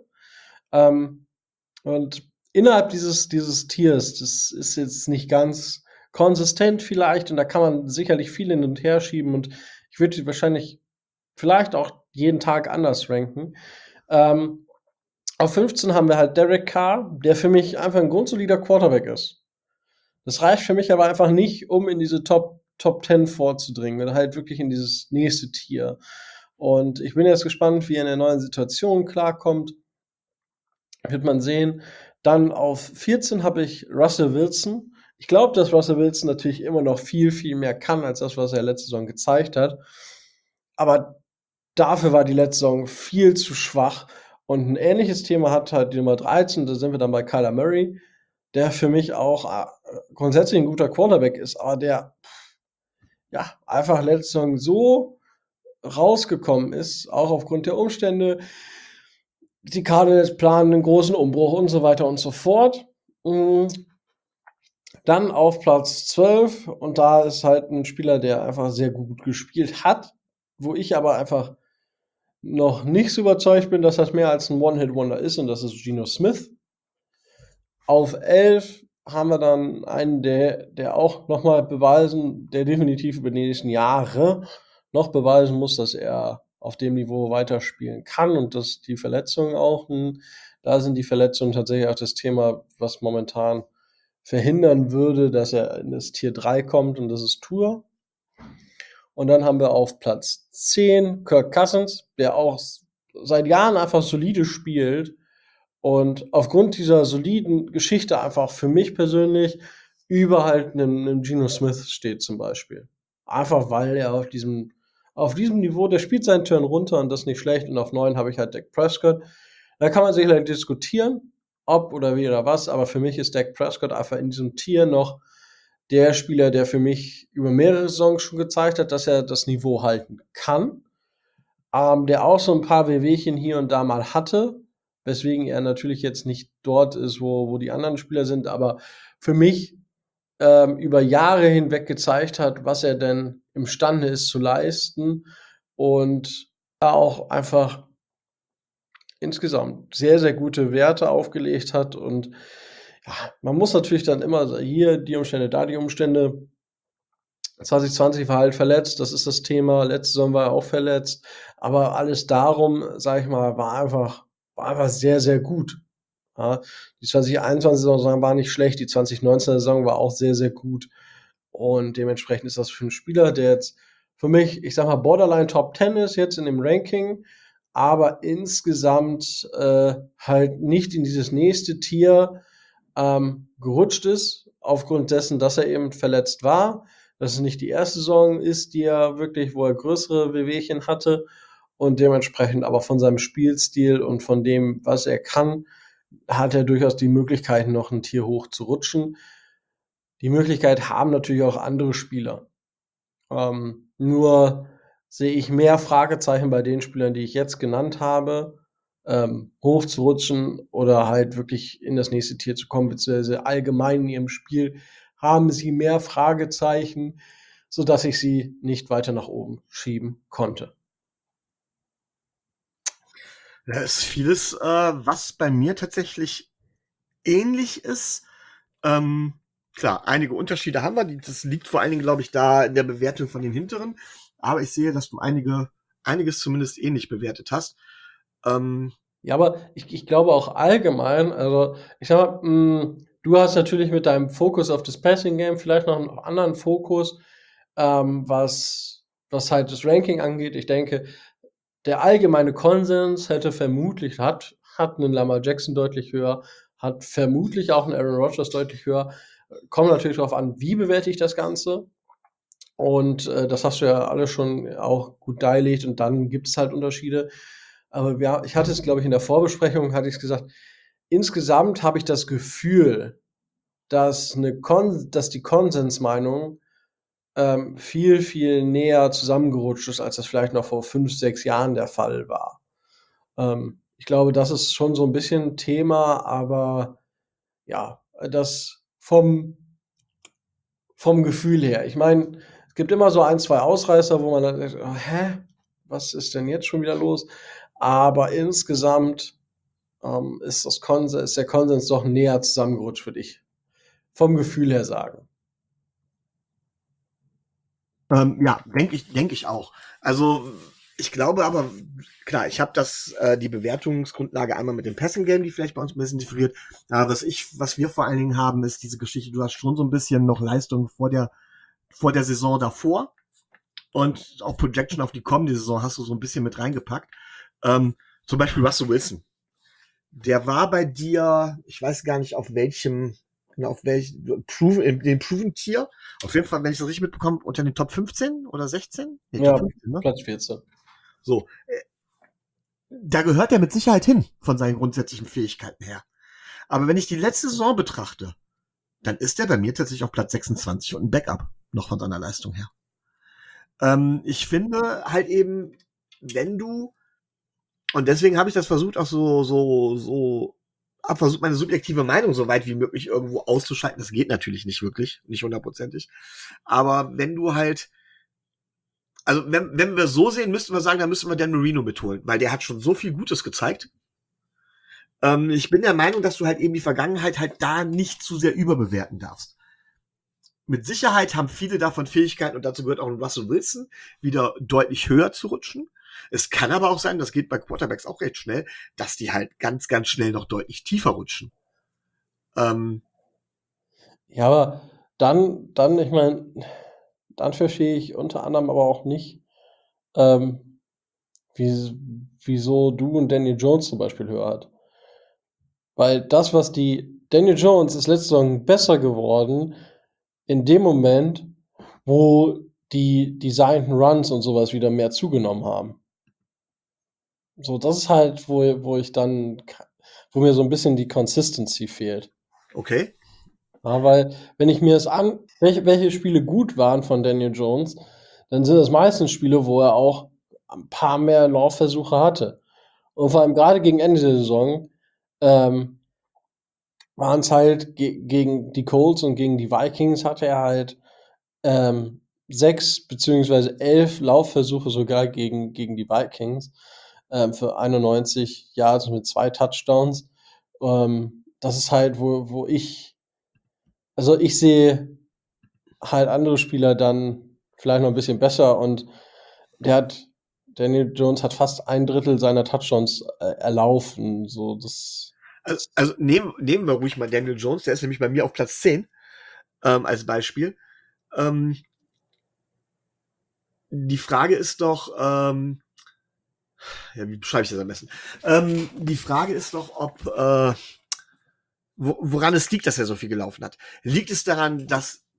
Und innerhalb dieses Tiers, das ist jetzt nicht ganz konsistent vielleicht, und da kann man sicherlich viel hin und her schieben, und ich würde die wahrscheinlich vielleicht auch jeden Tag anders ranken. Auf 15 haben wir halt Derek Carr, der für mich einfach ein grundsolider Quarterback ist. Das reicht für mich aber einfach nicht, um in diese Top 10 vorzudringen, oder halt wirklich in dieses nächste Tier. Und ich bin jetzt gespannt, wie er in der neuen Situation klarkommt. Wird man sehen. Dann auf 14 habe ich Russell Wilson. Ich glaube, dass Russell Wilson natürlich immer noch viel, viel mehr kann als das, was er letzte Saison gezeigt hat. Aber dafür war die letzte Saison viel zu schwach. Und ein ähnliches Thema hat halt die Nummer 13, da sind wir dann bei Kyler Murray, der für mich auch grundsätzlich ein guter Quarterback ist, aber der ja einfach letzte Saison so rausgekommen ist, auch aufgrund der Umstände. Die Cardinals planen einen großen Umbruch und so weiter und so fort. Dann auf Platz 12, und da ist halt ein Spieler, der einfach sehr gut gespielt hat, wo ich aber einfach noch nicht so überzeugt bin, dass das mehr als ein One-Hit-Wonder ist, und das ist Geno Smith. Auf 11 haben wir dann einen, der auch nochmal der definitiv über die nächsten Jahre noch beweisen muss, dass er auf dem Niveau weiterspielen kann, und dass die Verletzungen auch, da sind die Verletzungen tatsächlich auch das Thema, was momentan verhindern würde, dass er in das Tier 3 kommt, und das ist Tua. Und dann haben wir auf Platz 10 Kirk Cousins, der auch seit Jahren einfach solide spielt und aufgrund dieser soliden Geschichte einfach für mich persönlich über halt einem Geno Smith steht zum Beispiel. Einfach weil er auf diesem Niveau, der spielt seinen Turn runter, und das nicht schlecht. Und auf 9 habe ich halt Dak Prescott. Da kann man sicherlich diskutieren, ob oder wie oder was, aber für mich ist Dak Prescott einfach in diesem Tier noch der Spieler, der für mich über mehrere Saisons schon gezeigt hat, dass er das Niveau halten kann. Der auch so ein paar Wehwehchen hier und da mal hatte, weswegen er natürlich jetzt nicht dort ist, wo die anderen Spieler sind, aber für mich über Jahre hinweg gezeigt hat, was er denn imstande ist zu leisten, und auch einfach insgesamt sehr, sehr gute Werte aufgelegt hat. Und ja, man muss natürlich dann immer hier die Umstände, da die Umstände. 2020 war halt verletzt, das ist das Thema. Letzte Saison war er auch verletzt. Aber alles darum, sage ich mal, war einfach sehr, sehr gut. Ja, die 2021-Saison war nicht schlecht, die 2019er-Saison war auch sehr, sehr gut. Und dementsprechend ist das für einen Spieler, der jetzt für mich, ich sag mal, Borderline Top 10 ist jetzt in dem Ranking, aber insgesamt halt nicht in dieses nächste Tier gerutscht ist, aufgrund dessen, dass er eben verletzt war, dass es nicht die erste Saison ist, die er wirklich, wo er größere Wehwehchen hatte und dementsprechend aber von seinem Spielstil und von dem, was er kann, hat er durchaus die Möglichkeit, noch ein Tier hoch zu rutschen. Die Möglichkeit haben natürlich auch andere Spieler. Nur sehe ich mehr Fragezeichen bei den Spielern, die ich jetzt genannt habe, hochzurutschen oder halt wirklich in das nächste Tier zu kommen, beziehungsweise allgemein in ihrem Spiel haben sie mehr Fragezeichen, sodass ich sie nicht weiter nach oben schieben konnte. Da ist vieles, was bei mir tatsächlich ähnlich ist. Klar, einige Unterschiede haben wir. Das liegt vor allen Dingen, glaube ich, da in der Bewertung von den hinteren. Aber ich sehe, dass du einiges zumindest ähnlich bewertet hast. Ja, aber ich glaube auch allgemein, also ich sag mal, du hast natürlich mit deinem Fokus auf das Passing Game vielleicht noch einen anderen Fokus, was halt das Ranking angeht. Ich denke, der allgemeine Konsens hat einen Lamar Jackson deutlich höher, hat vermutlich auch einen Aaron Rodgers deutlich höher. Kommt natürlich darauf an, wie bewerte ich das Ganze. Und das hast du ja alles schon auch gut dargelegt und dann gibt es halt Unterschiede. Aber ich hatte es, glaube ich, in der Vorbesprechung, hatte ich gesagt, insgesamt habe ich das Gefühl, dass die Konsensmeinung viel, viel näher zusammengerutscht ist, als das vielleicht noch vor 5, 6 Jahren der Fall war. Ich glaube, das ist schon so ein bisschen Thema, aber ja, das vom Gefühl her. Ich meine, es gibt immer so ein, zwei Ausreißer, wo man dann denkt, oh, hä, was ist denn jetzt schon wieder los? Aber insgesamt ist der Konsens doch näher zusammengerutscht, würde ich vom Gefühl her sagen. Ja, denke ich auch. Also ich glaube aber, klar, ich habe die Bewertungsgrundlage einmal mit dem Passing Game, die vielleicht bei uns ein bisschen differiert. Aber was wir vor allen Dingen haben, ist diese Geschichte, du hast schon so ein bisschen noch Leistung vor der Saison davor. Und auch Projection auf die kommende Saison hast du so ein bisschen mit reingepackt. Zum Beispiel Russell Wilson. Der war bei dir, ich weiß gar nicht auf welchem Proven-Tier. Auf jeden Fall, wenn ich das richtig mitbekomme, unter den Top 15 oder 16? Nee, Ja, Top 15, ne? Platz 14. So. Da gehört er mit Sicherheit hin, von seinen grundsätzlichen Fähigkeiten her. Aber wenn ich die letzte Saison betrachte, dann ist er bei mir tatsächlich auf Platz 26 und ein Backup noch von seiner Leistung her. Ich finde halt eben, wenn du, und deswegen habe ich das versucht, auch hab versucht, meine subjektive Meinung so weit wie möglich irgendwo auszuschalten. Das geht natürlich nicht wirklich, nicht hundertprozentig. Aber wenn du halt, also wenn wir so sehen, müssten wir sagen, dann müssten wir Dan Marino mitholen, weil der hat schon so viel Gutes gezeigt. Ich bin der Meinung, dass du halt eben die Vergangenheit halt da nicht zu sehr überbewerten darfst. Mit Sicherheit haben viele davon Fähigkeiten, und dazu gehört auch ein Russell Wilson, wieder deutlich höher zu rutschen. Es kann aber auch sein, das geht bei Quarterbacks auch recht schnell, dass die halt ganz, ganz schnell noch deutlich tiefer rutschen. Ja, aber ich meine, dann verstehe ich unter anderem aber auch nicht, ähm, wie, wieso du und Daniel Jones zum Beispiel höher hat. Weil Daniel Jones ist letzte Saison besser geworden in dem Moment, wo die designten Runs und sowas wieder mehr zugenommen haben. So, das ist halt, wo mir so ein bisschen die Consistency fehlt. Okay. Ja, weil, wenn ich mir welche Spiele gut waren von Daniel Jones, dann sind das meistens Spiele, wo er auch ein paar mehr Laufversuche hatte. Und vor allem gerade gegen Ende der Saison ähm, waren es halt gegen die Colts und gegen die Vikings hatte er halt 6 beziehungsweise 11 Laufversuche sogar gegen die Vikings für 91 Yards mit 2 Touchdowns. Das ist halt, also ich sehe halt andere Spieler dann vielleicht noch ein bisschen besser und der hat Daniel Jones hat fast ein Drittel seiner Touchdowns erlaufen. So, das. Also nehmen wir ruhig mal Daniel Jones, der ist nämlich bei mir auf Platz 10 als Beispiel. Die Frage ist doch, ja, wie beschreibe ich das am besten? Die Frage ist doch, ob woran es liegt, dass er so viel gelaufen hat. Liegt es daran,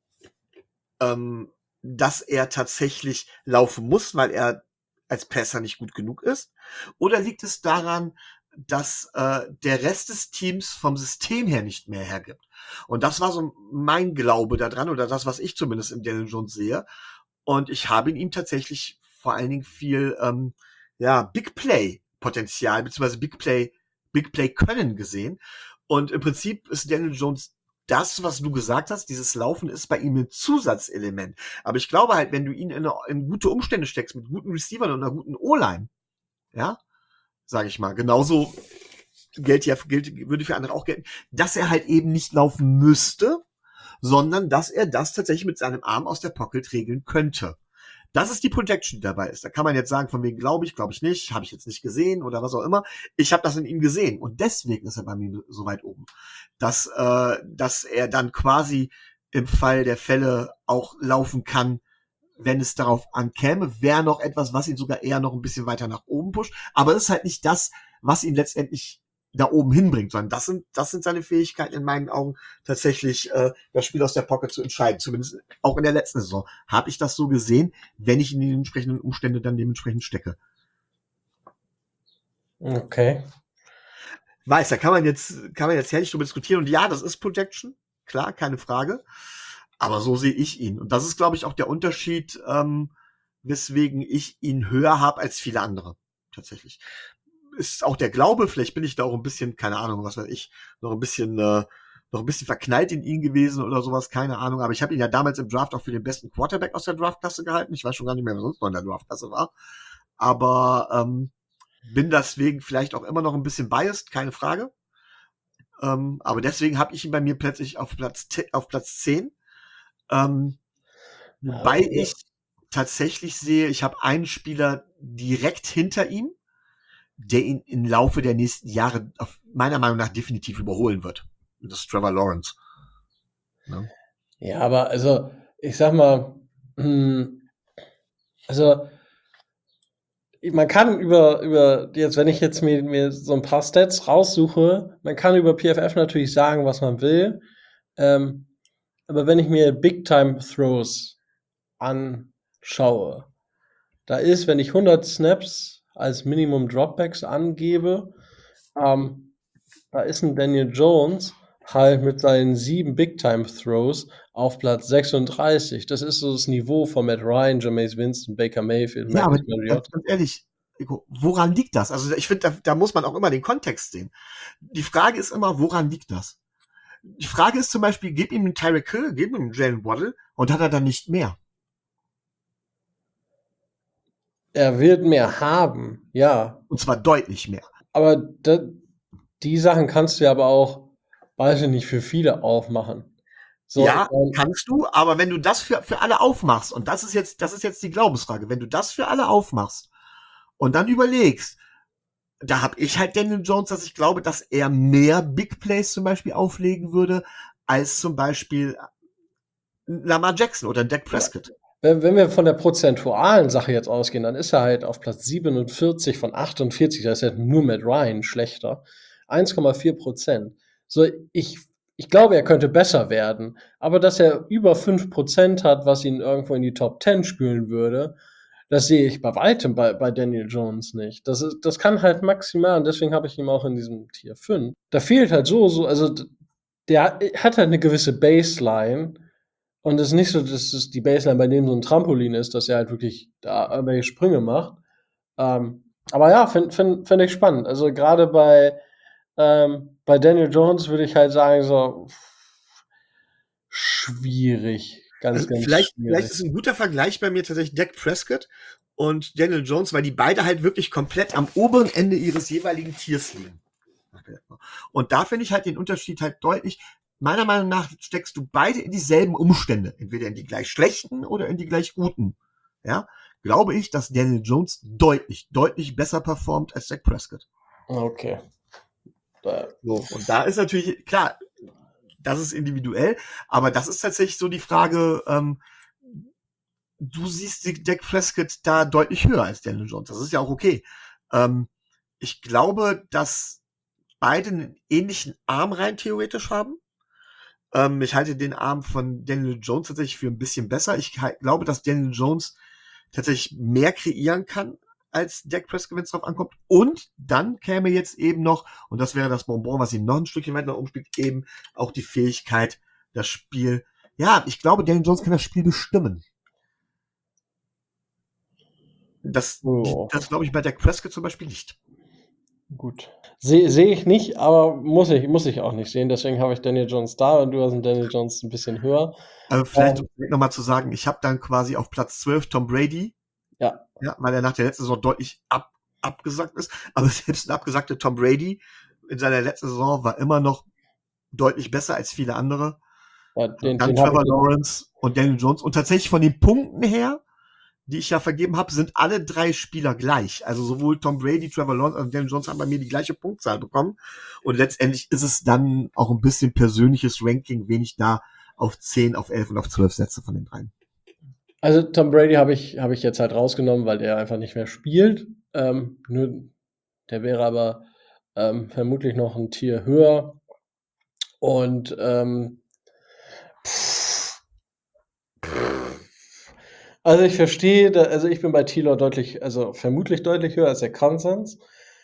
dass er tatsächlich laufen muss, weil er als Passer nicht gut genug ist? Oder liegt es daran, dass der Rest des Teams vom System her nicht mehr hergibt? Und das war so mein Glaube daran, oder das, was ich zumindest im Daniel Jones sehe. Und ich habe in ihm tatsächlich vor allen Dingen viel Big Play Potenzial beziehungsweise Big Play Können gesehen. Und im Prinzip ist Daniel Jones das, was du gesagt hast, dieses Laufen ist bei ihm ein Zusatzelement. Aber ich glaube halt, wenn du ihn in gute Umstände steckst, mit guten Receivern und einer guten O-Line, ja, sage ich mal, genauso würde für andere auch gelten, dass er halt eben nicht laufen müsste, sondern dass er das tatsächlich mit seinem Arm aus der Pocket regeln könnte. Das ist die Projection, die dabei ist. Da kann man jetzt sagen, von wegen glaube ich nicht, habe ich jetzt nicht gesehen oder was auch immer. Ich habe das in ihm gesehen und deswegen ist er bei mir so weit oben, dass er dann quasi im Fall der Fälle auch laufen kann, wenn es darauf ankäme, wäre noch etwas, was ihn sogar eher noch ein bisschen weiter nach oben pusht. Aber es ist halt nicht das, was ihn letztendlich da oben hinbringt, sondern das sind seine Fähigkeiten in meinen Augen tatsächlich das Spiel aus der Pocket zu entscheiden. Zumindest auch in der letzten Saison habe ich das so gesehen, wenn ich in die entsprechenden Umstände dann dementsprechend stecke. Okay. Weiß, da kann man jetzt herrlich drüber diskutieren. Und ja, das ist Projection, klar, keine Frage. Aber so sehe ich ihn. Und das ist, glaube ich, auch der Unterschied, weswegen ich ihn höher habe als viele andere. Tatsächlich. Ist auch der Glaube, vielleicht bin ich da auch ein bisschen, keine Ahnung, was weiß ich, noch ein bisschen verknallt in ihn gewesen oder sowas, keine Ahnung. Aber ich habe ihn ja damals im Draft auch für den besten Quarterback aus der Draftklasse gehalten. Ich weiß schon gar nicht mehr, wer sonst noch in der Draftklasse war. Aber bin deswegen vielleicht auch immer noch ein bisschen biased, keine Frage. Aber deswegen habe ich ihn bei mir plötzlich auf Platz 10. Wobei ich tatsächlich sehe, ich habe einen Spieler direkt hinter ihm, der ihn im Laufe der nächsten Jahre meiner Meinung nach definitiv überholen wird. Das ist Trevor Lawrence. Ja, aber also, ich sag mal, also man kann über jetzt, wenn ich jetzt mir so ein paar Stats raussuche, man kann über PFF natürlich sagen, was man will. Aber wenn ich mir Big Time Throws anschaue, da ist, wenn ich 100 Snaps als Minimum Dropbacks angebe, da ist ein Daniel Jones halt mit seinen 7 Big Time Throws auf Platz 36. Das ist so das Niveau von Matt Ryan, Jameis Winston, Baker Mayfield, Ja, aber Marcus Mariota. ganz ehrlich, woran liegt das? Also ich finde, da muss man auch immer den Kontext sehen. Die Frage ist immer, woran liegt das? Die Frage ist zum Beispiel, gib ihm einen Tyreek Hill, gib ihm einen Jalen Waddle und hat er dann nicht mehr? Er wird mehr haben, ja. Und zwar deutlich mehr. Aber die Sachen kannst du ja aber auch, weiß ich nicht, für viele aufmachen. So, ja, kannst du, aber wenn du das für alle aufmachst, und das ist jetzt die Glaubensfrage, wenn du das für alle aufmachst und dann überlegst, da habe ich halt Daniel Jones, dass ich glaube, dass er mehr Big Plays zum Beispiel auflegen würde, als zum Beispiel Lamar Jackson oder Dak Prescott. Wenn wir von der prozentualen Sache jetzt ausgehen, dann ist er halt auf Platz 47 von 48, da ist ja nur Matt Ryan schlechter. 1,4%. So, ich glaube, er könnte besser werden, aber dass er über 5% hat, was ihn irgendwo in die Top 10 spülen würde, das sehe ich bei weitem bei Daniel Jones nicht. Das kann halt maximal, und deswegen habe ich ihn auch in diesem Tier 5. Da fehlt halt also der hat halt eine gewisse Baseline, und es ist nicht so, dass es die Baseline bei dem so ein Trampolin ist, dass er halt wirklich da irgendwelche Sprünge macht. Aber ja, find ich spannend. Also gerade bei Daniel Jones würde ich halt sagen, so schwierig. Ganz Vielleicht schwierig. ist ein guter Vergleich bei mir tatsächlich Dak Prescott und Daniel Jones, weil die beide halt wirklich komplett am oberen Ende ihres jeweiligen Tiers liegen. Und da finde ich halt den Unterschied halt deutlich. Meiner Meinung nach steckst du beide in dieselben Umstände, entweder in die gleich schlechten oder in die gleich guten. Ja, glaube ich, dass Daniel Jones deutlich besser performt als Dak Prescott. Okay. So, und da ist natürlich, klar, das ist individuell, aber das ist tatsächlich so die Frage, du siehst Dak Prescott da deutlich höher als Daniel Jones. Das ist ja auch okay. Ähm, ich glaube, dass beide einen ähnlichen Arm rein theoretisch haben. Ich halte den Arm von Daniel Jones tatsächlich für ein bisschen besser. Ich glaube, dass Daniel Jones tatsächlich mehr kreieren kann als Dak Prescott, wenn es drauf ankommt. Und dann käme jetzt eben noch, und das wäre das Bonbon, was ihn noch ein Stückchen weiter umspielt, eben auch die Fähigkeit, das Spiel. Ja, ich glaube, Daniel Jones kann das Spiel bestimmen. Oh, Das glaube ich bei Dak Prescott zum Beispiel nicht. gut. Sehe ich nicht, aber muss ich auch nicht sehen. Deswegen habe ich Daniel Jones da und du hast einen Daniel Jones ein bisschen höher. Also vielleicht nochmal zu sagen, ich habe dann quasi auf Platz 12 Tom Brady, Ja, ja, weil er nach der letzten Saison deutlich abgesagt ist. Aber selbst ein abgesagter Tom Brady in seiner letzten Saison war immer noch deutlich besser als viele andere. ja, Dann den habe ich Trevor Lawrence und Daniel Jones. Und tatsächlich von den Punkten her, die ich ja vergeben habe, sind alle drei Spieler gleich. Also sowohl Tom Brady, Trevor Lawrence und Daniel Jones haben bei mir die gleiche Punktzahl bekommen. Und letztendlich ist es dann auch ein bisschen persönliches Ranking, wen ich da auf 10, auf 11 und auf 12 setze von den dreien. Also Tom Brady habe ich jetzt halt rausgenommen, weil der einfach nicht mehr spielt. Nur der wäre aber vermutlich noch ein Tier höher. Und also ich verstehe, also ich bin bei Taylor deutlich, also vermutlich deutlich höher als der Konsens.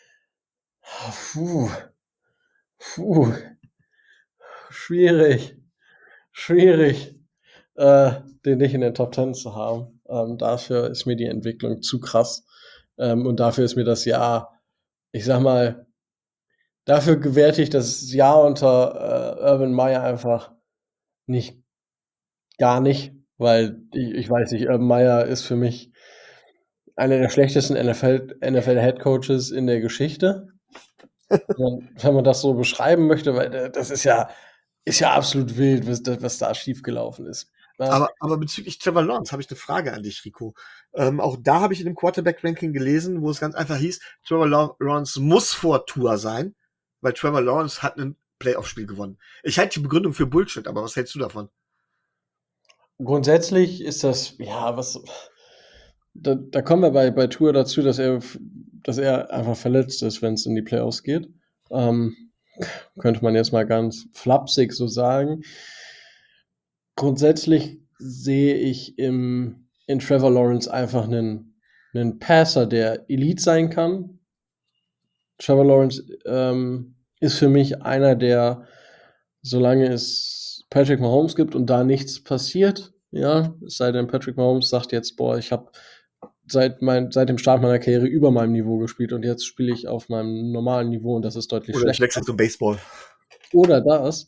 Puh, puh, schwierig, schwierig, den nicht in den Top 10 zu haben. Dafür ist mir die Entwicklung zu krass. Und dafür ist mir das Jahr, ich sag mal, dafür gewährte ich das Jahr unter Urban Meyer einfach nicht, gar nicht, weil ich weiß nicht, Urban Meyer ist für mich einer der schlechtesten NFL Head Coaches in der Geschichte. Wenn man das so beschreiben möchte, weil das ist ja absolut wild, was da schiefgelaufen ist. Ja, Aber bezüglich Trevor Lawrence habe ich eine Frage an dich, Rico. Auch da habe ich in dem Quarterback-Ranking gelesen, wo es ganz einfach hieß, Trevor Lawrence muss vor Tua sein, weil Trevor Lawrence hat ein Playoff-Spiel gewonnen. Ich halte die Begründung für Bullshit, aber was hältst du davon? grundsätzlich ist das, ja, was, da kommen wir bei Tour dazu, dass er einfach verletzt ist, wenn es in die Playoffs geht. Ähm, könnte man jetzt mal ganz flapsig so sagen. Grundsätzlich sehe ich in Trevor Lawrence einfach einen Passer, der Elite sein kann. Trevor Lawrence ist für mich einer, der, solange es Patrick Mahomes gibt und da nichts passiert, ja, es sei denn, Patrick Mahomes sagt jetzt, boah, ich habe seit dem Start meiner Karriere über meinem Niveau gespielt und jetzt spiele ich auf meinem normalen Niveau und das ist deutlich Oder ich schlechter. wechsle zum Baseball. Oder das,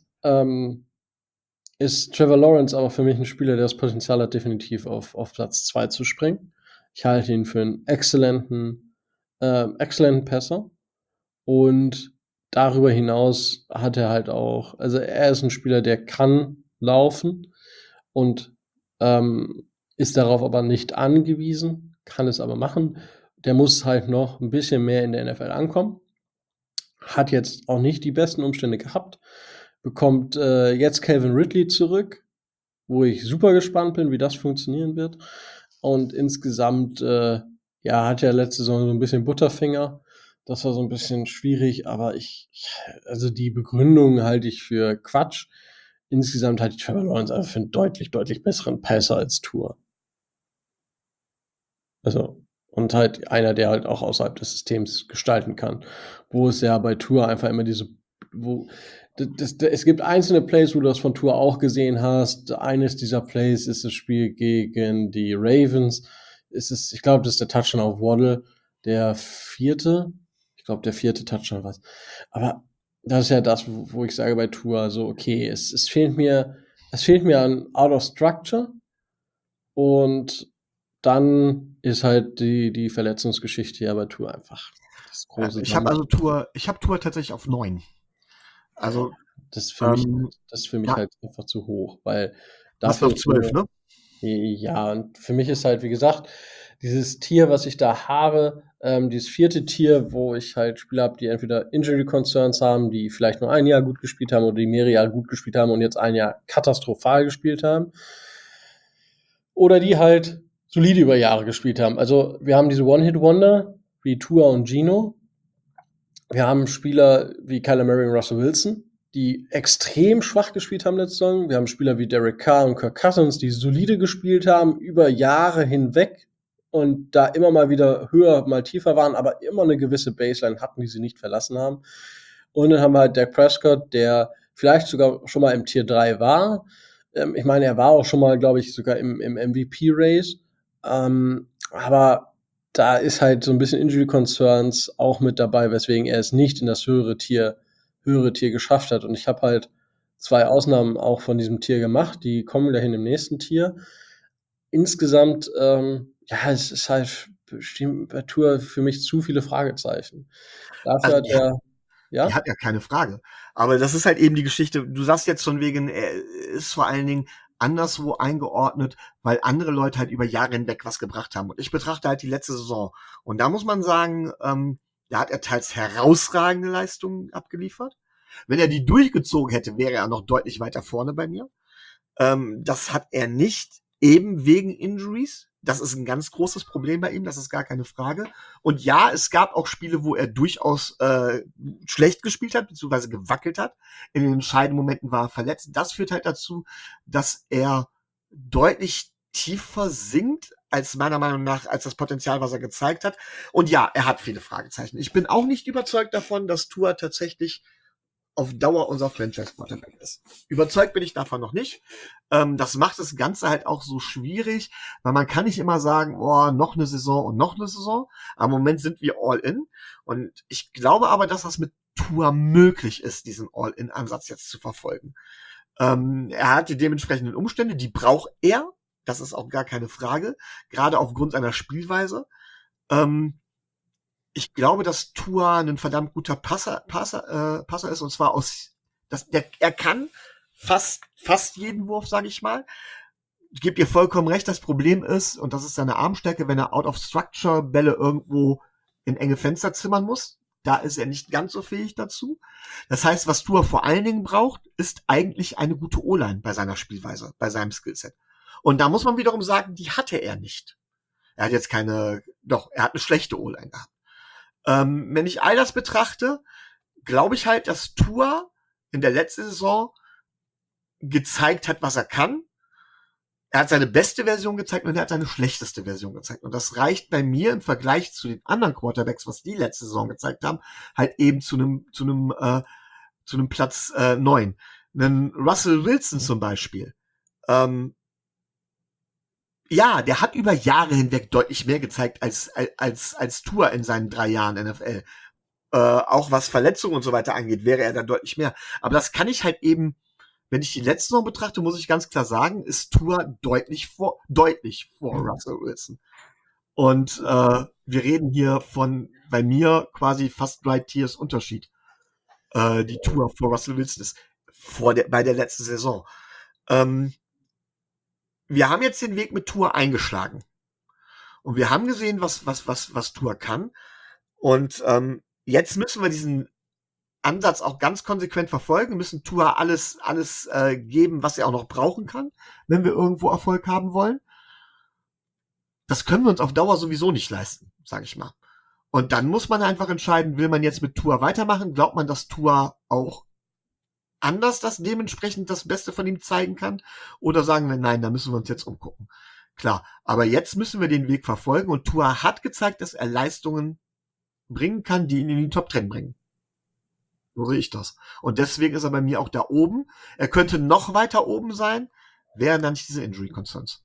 ist Trevor Lawrence aber für mich ein Spieler, der das Potenzial hat, definitiv auf Platz 2 zu springen. Ich halte ihn für einen exzellenten Passer. Und darüber hinaus hat er halt auch, also er ist ein Spieler, der kann laufen und ist darauf aber nicht angewiesen, kann es aber machen. Der muss halt noch ein bisschen mehr in der NFL ankommen. Hat jetzt auch nicht die besten Umstände gehabt. Bekommt jetzt Calvin Ridley zurück, wo ich super gespannt bin, wie das funktionieren wird. Und insgesamt, ja, hat er letzte Saison so ein bisschen Butterfinger. Das war so ein bisschen schwierig, aber also die Begründung halte ich für Quatsch. Insgesamt halte ich Trevor Lawrence einfach für einen deutlich, deutlich besseren Passer als Tour. Also, und halt einer, der halt auch außerhalb des Systems gestalten kann. Wo es ja bei Tour einfach immer wo, es gibt einzelne Plays, wo du das von Tour auch gesehen hast. Eines dieser Plays ist das Spiel gegen die Ravens. Ich glaube, das ist der Touchdown auf Waddle. Der vierte. Ich glaube, der vierte Touchdown was. Aber das ist ja das, wo ich sage bei Tour, so, okay, es fehlt mir an Out of Structure und dann ist halt die Verletzungsgeschichte ja bei Tour einfach das große Ich habe Tour tatsächlich auf 9. Also, das ist für mich ja, halt einfach zu hoch, weil hast du dafür auf ist 12, mir ne? ja, und für mich ist halt, wie gesagt, dieses Tier, was ich da habe, dieses 4. Tier, wo ich halt Spieler habe, die entweder Injury Concerns haben, die vielleicht nur ein Jahr gut gespielt haben oder die mehrere Jahre gut gespielt haben und jetzt ein Jahr katastrophal gespielt haben. Oder die halt solide über Jahre gespielt haben. Also wir haben diese One-Hit-Wonder wie Tua und Gino. Wir haben Spieler wie Kyler Murray und Russell Wilson, die extrem schwach gespielt haben letzte Saison. Wir haben Spieler wie Derek Carr und Kirk Cousins, die solide gespielt haben über Jahre hinweg und da immer mal wieder höher, mal tiefer waren, aber immer eine gewisse Baseline hatten, die sie nicht verlassen haben. Und dann haben wir halt Dak Prescott, der vielleicht sogar schon mal im Tier 3 war. Ich meine, er war auch schon mal, glaube ich, sogar im MVP-Race. Aber da ist halt so ein bisschen Injury Concerns auch mit dabei, weswegen er es nicht in das höhere Tier geschafft hat. Und ich habe halt 2 Ausnahmen auch von diesem Tier gemacht, die kommen dahin im nächsten Tier. Insgesamt, ja, es ist halt bestimmt bei Tour für mich zu viele Fragezeichen. Dafür Also hat er, die ja, hat ja keine Frage. Aber das ist halt eben die Geschichte. Du sagst jetzt von wegen, er ist vor allen Dingen anderswo eingeordnet, weil andere Leute halt über Jahre hinweg was gebracht haben. Und ich betrachte halt die letzte Saison. Und da muss man sagen, da hat er teils herausragende Leistungen abgeliefert. Wenn er die durchgezogen hätte, wäre er noch deutlich weiter vorne bei mir. Das hat er nicht, eben wegen Injuries. Das ist ein ganz großes Problem bei ihm, das ist gar keine Frage. Und ja, es gab auch Spiele, wo er durchaus schlecht gespielt hat, beziehungsweise gewackelt hat. In den entscheidenden Momenten war er verletzt. Das führt halt dazu, dass er deutlich tiefer sinkt, als meiner Meinung nach, als das Potenzial, was er gezeigt hat. Und ja, er hat viele Fragezeichen. Ich bin auch nicht überzeugt davon, dass Tua tatsächlich auf Dauer unser Franchise-Quarterback ist. Überzeugt bin ich davon noch nicht. Das macht das Ganze halt auch so schwierig, weil man kann nicht immer sagen, oh, noch eine Saison und noch eine Saison. Am Moment sind wir all in. Und ich glaube aber, dass das mit Tua möglich ist, diesen All-in-Ansatz jetzt zu verfolgen. Er hat die dementsprechenden Umstände, die braucht er. Das ist auch gar keine Frage. Gerade aufgrund seiner Spielweise. Ich glaube, dass Tua ein verdammt guter Passer ist, und zwar er kann fast jeden Wurf, sage ich mal. Ich gebe dir vollkommen recht, das Problem ist, und das ist seine Armstärke, wenn er out of structure Bälle irgendwo in enge Fenster zimmern muss. Da ist er nicht ganz so fähig dazu. Das heißt, was Tua vor allen Dingen braucht, ist eigentlich eine gute O-Line bei seiner Spielweise, bei seinem Skillset. Und da muss man wiederum sagen, die hatte er nicht. Er hat jetzt er hat eine schlechte O-Line gehabt. Wenn ich all das betrachte, glaube ich halt, dass Tua in der letzten Saison gezeigt hat, was er kann. Er hat seine beste Version gezeigt und er hat seine schlechteste Version gezeigt. Und das reicht bei mir im Vergleich zu den anderen Quarterbacks, was die letzte Saison gezeigt haben, halt eben zu einem Platz 9. Einen Russell Wilson zum Beispiel. Ja, der hat über Jahre hinweg deutlich mehr gezeigt als Tua in seinen 3 Jahren NFL. Auch was Verletzungen und so weiter angeht, wäre er dann deutlich mehr. Aber das kann ich halt eben, wenn ich die letzte Saison betrachte, muss ich ganz klar sagen, ist Tua deutlich vor Russell Wilson. Und wir reden hier von bei mir quasi fast 3 Tiers Unterschied. Die Tua vor Russell Wilson ist bei der letzten Saison. Wir haben jetzt den Weg mit Tua eingeschlagen. Und wir haben gesehen, was Tua kann. Und jetzt müssen wir diesen Ansatz auch ganz konsequent verfolgen, müssen Tua alles geben, was er auch noch brauchen kann, wenn wir irgendwo Erfolg haben wollen. Das können wir uns auf Dauer sowieso nicht leisten, sage ich mal. Und dann muss man einfach entscheiden, will man jetzt mit Tua weitermachen? Glaubt man, dass Tua auch anders dementsprechend das Beste von ihm zeigen kann? Oder sagen wir, nein, da müssen wir uns jetzt umgucken. Klar, aber jetzt müssen wir den Weg verfolgen und Tua hat gezeigt, dass er Leistungen bringen kann, die ihn in die Top 10 bringen. So sehe ich das. Und deswegen ist er bei mir auch da oben. Er könnte noch weiter oben sein, wären dann nicht diese Injury Concerns.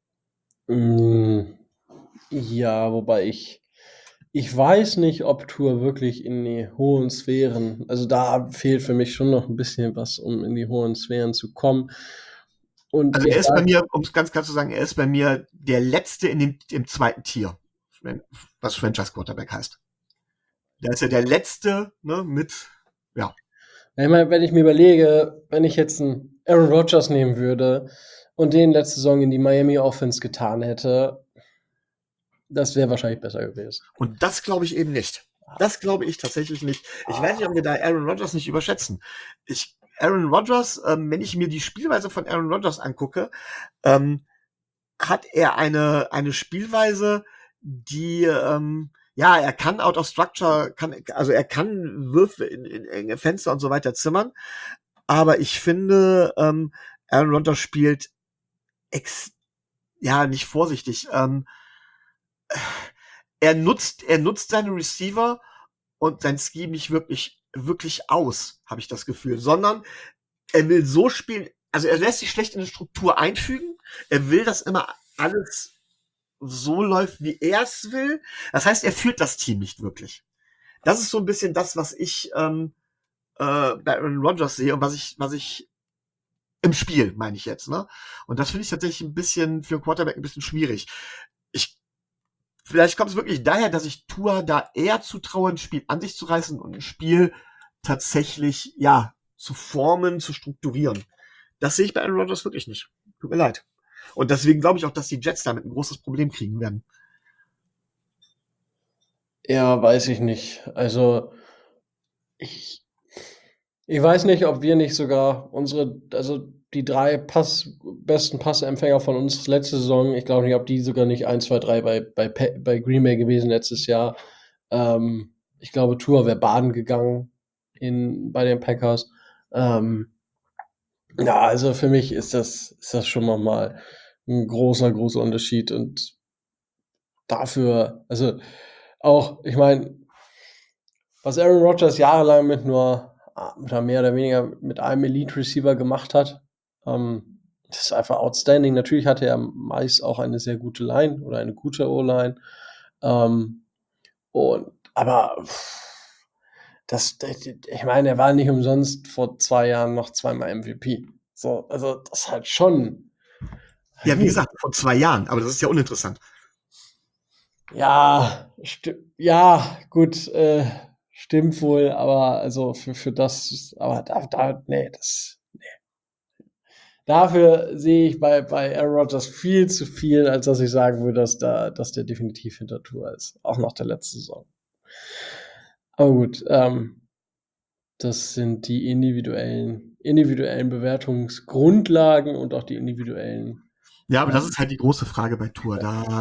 Ja, wobei ich weiß nicht, ob Tour wirklich in die hohen Sphären, also da fehlt für mich schon noch ein bisschen was, um in die hohen Sphären zu kommen. Und Also er ist bei mir, um es ganz klar zu sagen, er ist bei mir der Letzte im 2. Tier, was Franchise Quarterback heißt. Der ist ja der Letzte, ne, ja. Ich meine, wenn ich mir überlege, wenn ich jetzt einen Aaron Rodgers nehmen würde und den letzte Saison in die Miami Offense getan hätte, Das wäre wahrscheinlich besser gewesen. Und das glaube ich eben nicht. Das glaube ich tatsächlich nicht. Ich weiß nicht, ob wir da Aaron Rodgers nicht überschätzen. Aaron Rodgers, wenn ich mir die Spielweise von Aaron Rodgers angucke, hat er eine Spielweise, die, ja, er kann out of structure, also er kann Würfe in enge Fenster und so weiter zimmern, aber ich finde, Aaron Rodgers spielt ja, nicht vorsichtig, er nutzt seine Receiver und sein Scheme nicht wirklich aus, habe ich das Gefühl, sondern er will so spielen, also er lässt sich schlecht in eine Struktur einfügen, er will, dass immer alles so läuft, wie er es will. Das heißt, er führt das Team nicht wirklich. Das ist so ein bisschen das, was ich bei Aaron Rodgers sehe und was ich im Spiel, meine ich jetzt, ne? Und das finde ich tatsächlich ein bisschen für einen Quarterback ein bisschen schwierig. Vielleicht kommt es wirklich daher, dass ich Tua da eher zutraue, ein Spiel an sich zu reißen und ein Spiel tatsächlich, ja, zu formen, zu strukturieren. Das sehe ich bei Aaron Rodgers wirklich nicht. Tut mir leid. Und deswegen glaube ich auch, dass die Jets damit ein großes Problem kriegen werden. Ja, weiß ich nicht. Also, ich ich weiß nicht, ob wir nicht sogar also die 3 besten Passempfänger von uns letzte Saison, ich glaube nicht, ob die sogar nicht 1, 2, 3 bei Green Bay gewesen letztes Jahr. Ich glaube, Tua wäre baden gegangen bei den Packers. Ja, also für mich ist das schon nochmal ein großer Unterschied und dafür, also auch, ich meine, was Aaron Rodgers jahrelang oder mehr oder weniger mit einem Elite-Receiver gemacht hat, das ist einfach outstanding. Natürlich hatte er meist auch eine sehr gute Line oder eine gute O-Line. Aber ich meine, er war nicht umsonst vor 2 Jahren noch zweimal MVP. So, also das ist halt schon. Ja, wie gesagt, vor 2 Jahren, aber das ist ja uninteressant. Ja, gut, stimmt wohl, aber also für das, aber nee. Dafür sehe ich bei Aaron Rodgers viel zu viel, als dass ich sagen würde, dass der definitiv hinter Tour ist. Auch nach der letzten Saison. Aber gut, das sind die individuellen Bewertungsgrundlagen und auch die individuellen. Ja, aber das ist halt die große Frage bei Tour.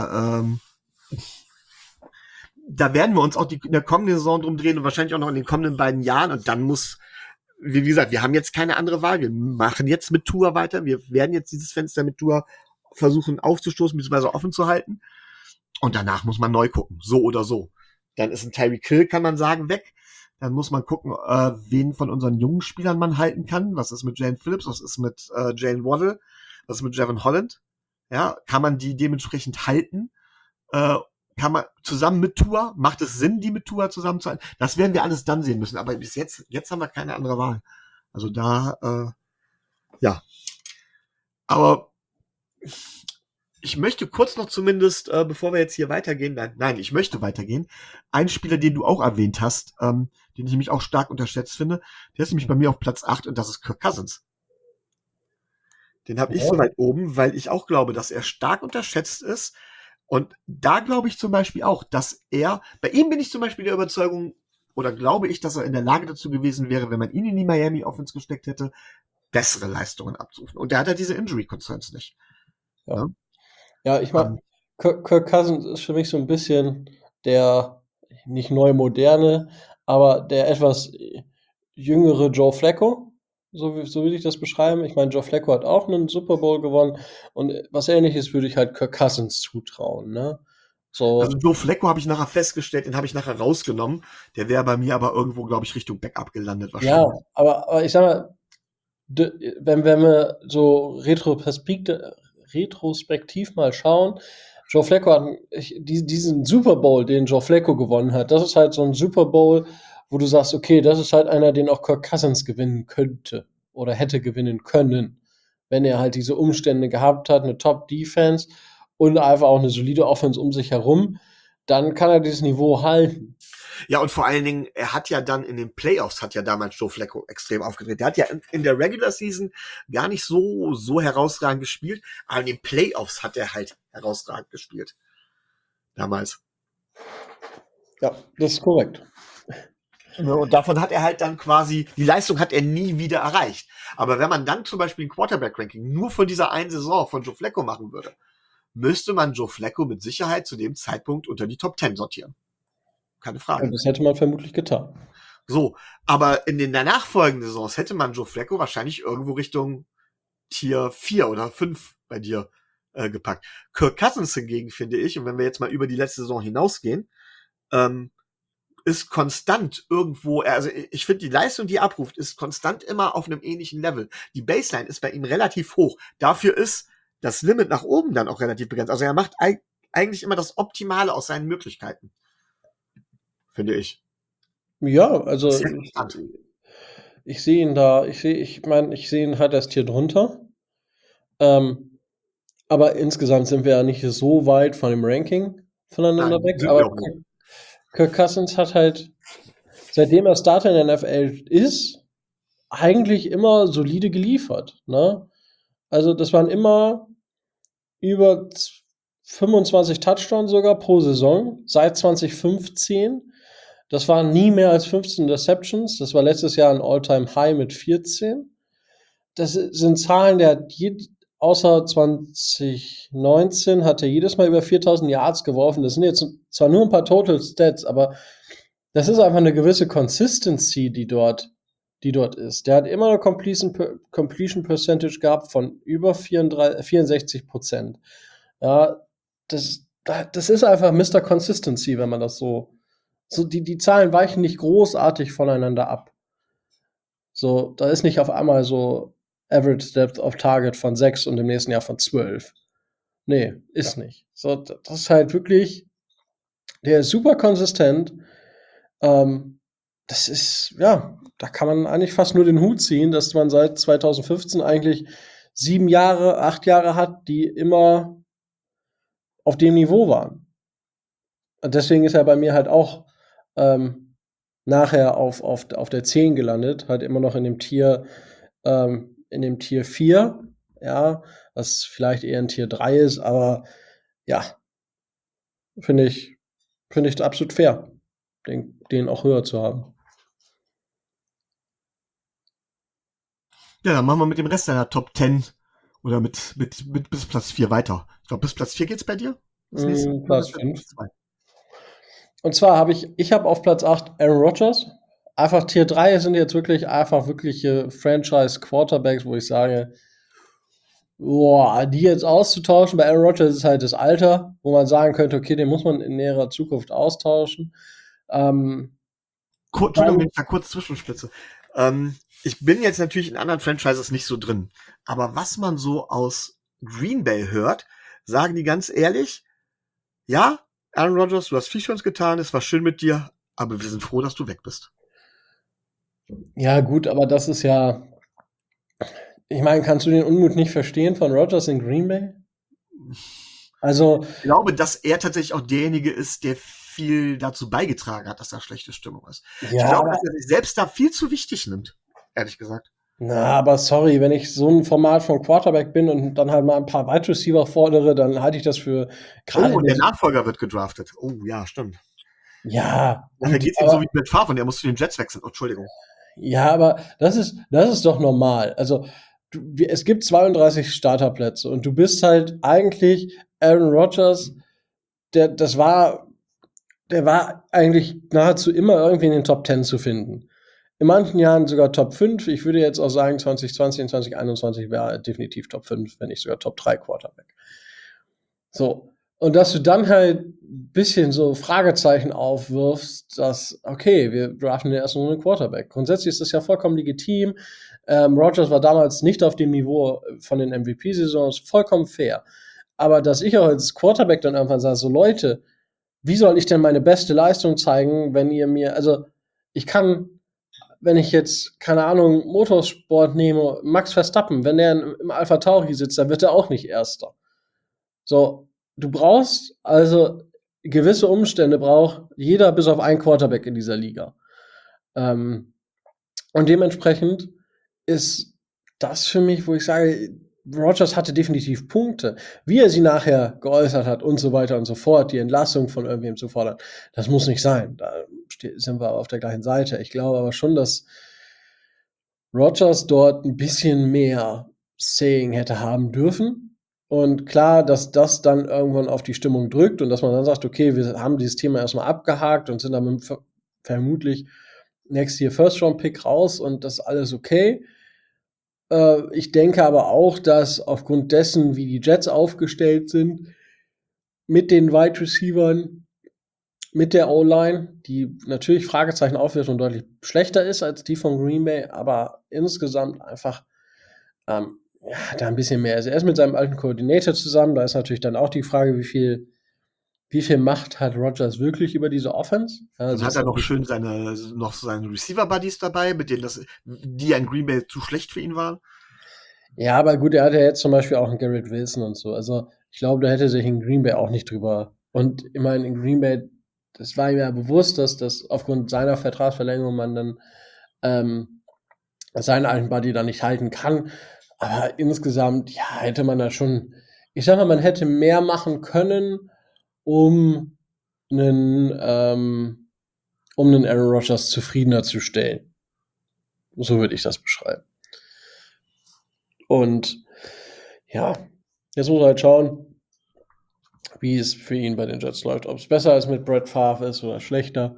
Da werden wir uns auch in der kommenden Saison drum drehen und wahrscheinlich auch noch in den kommenden beiden Jahren. Und dann wie gesagt, wir haben jetzt keine andere Wahl. Wir machen jetzt mit Tour weiter. Wir werden jetzt dieses Fenster mit Tour versuchen aufzustoßen bzw. offen zu halten. Und danach muss man neu gucken, so oder so. Dann ist ein Tyreek Hill, kann man sagen, weg. Dann muss man gucken, wen von unseren jungen Spielern man halten kann. Was ist mit Jalen Phillips? Was ist mit Jalen Waddle? Was ist mit Javon Holland? Ja, kann man die dementsprechend halten? Kann man zusammen mit Tua, macht es Sinn, die mit Tua zusammen zu halten? Das werden wir alles dann sehen müssen. Aber bis jetzt haben wir keine andere Wahl. Also ja. Aber ich möchte kurz noch zumindest, bevor wir jetzt hier weitergehen, nein, ich möchte weitergehen. Ein Spieler, den du auch erwähnt hast, den ich nämlich auch stark unterschätzt finde, der ist nämlich bei mir auf Platz 8 und das ist Kirk Cousins. Den habe ich so weit oben, weil ich auch glaube, dass er stark unterschätzt ist. Und da glaube ich zum Beispiel auch, dass bei ihm bin ich zum Beispiel der Überzeugung, oder glaube ich, dass er in der Lage dazu gewesen wäre, wenn man ihn in die Miami Offense gesteckt hätte, bessere Leistungen abzurufen. Und der hat ja diese Injury Concerns nicht. Ja. Ja, ich meine, Kirk Cousins ist für mich so ein bisschen der nicht neu moderne, aber der etwas jüngere Joe Flacco, so will ich das beschreiben. Ich meine, Joe Flacco hat auch einen Super Bowl gewonnen und was Ähnliches würde ich halt Kirk Cousins zutrauen, ne? So. Also Joe Flacco habe ich nachher festgestellt, den habe ich nachher rausgenommen. Der wäre bei mir aber irgendwo, glaube ich, Richtung Backup gelandet Ja, aber ich sag mal, wenn wir so retrospektiv mal schauen, Joe Flacco hat diesen Super Bowl, den Joe Flacco gewonnen hat, das ist halt so ein Super Bowl, wo du sagst, okay, das ist halt einer, den auch Kirk Cousins gewinnen könnte oder hätte gewinnen können, wenn er halt diese Umstände gehabt hat, eine Top-Defense und einfach auch eine solide Offense um sich herum, dann kann er dieses Niveau halten. Ja, und vor allen Dingen, er hat ja dann in den Playoffs, hat ja damals Joe Flacco extrem aufgedreht. Der hat ja in der Regular Season gar nicht so herausragend gespielt, aber in den Playoffs hat er halt herausragend gespielt. damals. Ja, das ist korrekt. Und davon hat er halt dann quasi, die Leistung hat er nie wieder erreicht. Aber wenn man dann zum Beispiel ein Quarterback-Ranking nur von dieser einen Saison von Joe Flacco machen würde, müsste man Joe Flacco mit Sicherheit zu dem Zeitpunkt unter die Top 10 sortieren. Keine Frage. Und das hätte man vermutlich getan. So, aber in den danach folgenden Saisons hätte man Joe Flacco wahrscheinlich irgendwo Richtung Tier 4 oder 5 bei dir gepackt. Kirk Cousins hingegen, finde ich, und wenn wir jetzt mal über die letzte Saison hinausgehen, ist konstant irgendwo, also ich finde, die Leistung, die er abruft, ist konstant immer auf einem ähnlichen Level. Die Baseline ist bei ihm relativ hoch. Dafür ist das Limit nach oben dann auch relativ begrenzt. Also er macht eigentlich immer das Optimale aus seinen Möglichkeiten. Finde ich. Ja, also Sehr konstant. ich sehe ihn da, ich sehe ihn halt erst hier drunter. Aber insgesamt sind wir ja nicht so weit von dem Ranking voneinander Nein, weg. sind Aber wir auch nicht. Kirk Cousins hat halt, seitdem er Starter in der NFL ist, eigentlich immer solide geliefert. Ne? Also das waren immer über 25 Touchdowns sogar pro Saison seit 2015. Das waren nie mehr als 15 Interceptions. Das war letztes Jahr ein All-Time-High mit 14. Das sind Zahlen, der hat außer 2019 hat er jedes Mal über 4000 Yards geworfen. Das sind jetzt zwar nur ein paar Total Stats, aber das ist einfach eine gewisse Consistency, die dort ist. Der hat immer eine Completion Percentage gehabt von über 64%. Ja, das ist einfach Mr. Consistency, wenn man das so die Zahlen weichen nicht großartig voneinander ab. So, da ist nicht auf einmal so Average Depth of Target von 6 und im nächsten Jahr von 12. Nee, ist nicht. So, das ist halt wirklich, der ist super konsistent. Das ist, ja, da kann man eigentlich fast nur den Hut ziehen, dass man seit 2015 eigentlich 7 Jahre, 8 Jahre hat, die immer auf dem Niveau waren. Und deswegen ist er bei mir halt auch nachher auf der 10 gelandet, halt immer noch in dem Tier 4, ja, was vielleicht eher ein Tier 3 ist, aber ja, finde ich absolut fair, den auch höher zu haben. Ja, dann machen wir mit dem Rest deiner Top 10 oder mit bis Platz 4 weiter. Ich glaube, bis Platz 4 geht's bei dir? Platz 5. Und zwar habe ich habe auf Platz 8 Aaron Rodgers. Einfach Tier 3 sind jetzt wirklich einfach wirkliche Franchise-Quarterbacks, wo ich sage, boah, die jetzt auszutauschen bei Aaron Rodgers ist halt das Alter, wo man sagen könnte, okay, den muss man in näherer Zukunft austauschen. Entschuldigung, wenn ich da kurz zwischenspitze. Ich bin jetzt natürlich in anderen Franchises nicht so drin. Aber was man so aus Green Bay hört, sagen die ganz ehrlich, ja, Aaron Rodgers, du hast viel für uns getan, es war schön mit dir, aber wir sind froh, dass du weg bist. Ja, gut, aber das ist ja, ich meine, kannst du den Unmut nicht verstehen von Rodgers in Green Bay? Also, ich glaube, dass er tatsächlich auch derjenige ist, der viel dazu beigetragen hat, dass da schlechte Stimmung ist. Ja, ich glaube, dass er sich selbst da viel zu wichtig nimmt, ehrlich gesagt. Na, aber sorry, wenn ich so ein Format von Quarterback bin und dann halt mal ein paar Wide Receiver fordere, dann halte ich das für gerade. Oh, und der Nachfolger wird gedraftet. Oh, ja, stimmt. Ja. Nachher geht's ihm so wie mit Favre und der muss zu den Jets wechseln. Oh, Entschuldigung. Ja, aber das ist doch normal. Also, es gibt 32 Starterplätze und du bist halt eigentlich Aaron Rodgers, der war eigentlich nahezu immer irgendwie in den Top 10 zu finden. In manchen Jahren sogar Top 5. Ich würde jetzt auch sagen, 2020 und 2021 wäre definitiv Top 5, wenn nicht sogar Top 3 Quarterback. So. Und dass du dann halt ein bisschen so Fragezeichen aufwirfst, dass, okay, wir draften den ersten Runde Quarterback. Grundsätzlich ist das ja vollkommen legitim. Rodgers war damals nicht auf dem Niveau von den MVP-Saisons, vollkommen fair. Aber dass ich auch als Quarterback dann irgendwann sage, so Leute, wie soll ich denn meine beste Leistung zeigen, wenn ihr mir, also ich kann, wenn ich jetzt, keine Ahnung, Motorsport nehme, Max Verstappen, wenn der im Alpha Tauri sitzt, dann wird er auch nicht Erster. So, du brauchst also gewisse Umstände braucht jeder bis auf einen Quarterback in dieser Liga. Und dementsprechend ist das für mich, wo ich sage, Rodgers hatte definitiv Punkte. Wie er sie nachher geäußert hat und so weiter und so fort, die Entlassung von irgendwem zu fordern, das muss nicht sein. Da sind wir auf der gleichen Seite. Ich glaube aber schon, dass Rodgers dort ein bisschen mehr Saying hätte haben dürfen. Und klar, dass das dann irgendwann auf die Stimmung drückt und dass man dann sagt, okay, wir haben dieses Thema erstmal abgehakt und sind dann vermutlich Next Year First Round Pick raus und das ist alles okay. Ich denke aber auch, dass aufgrund dessen, wie die Jets aufgestellt sind, mit den Wide Receivern, mit der O-Line, die natürlich Fragezeichen aufwirft und deutlich schlechter ist als die von Green Bay, aber insgesamt einfach ja, da ein bisschen mehr ist. Er ist mit seinem alten Coordinator zusammen. Da ist natürlich dann auch die Frage, wie viel Macht hat Rodgers wirklich über diese Offense? Dann Also hat er noch schön seine Receiver-Buddies dabei, mit denen die in Green Bay zu schlecht für ihn waren. ja, aber gut, er hat ja jetzt zum Beispiel auch einen Garrett Wilson und so. Also ich glaube, da hätte sich in Green Bay auch nicht drüber. Und ich meine, in Green Bay, das war ihm ja bewusst, dass das aufgrund seiner Vertragsverlängerung man dann seinen alten Buddy da nicht halten kann. Aber insgesamt, ja, hätte man da schon, ich sag mal, man hätte mehr machen können, um einen Aaron Rodgers zufriedener zu stellen. So würde ich das beschreiben. Und ja, jetzt muss man halt schauen, wie es für ihn bei den Jets läuft. Ob es besser als mit Brett Favre ist oder schlechter.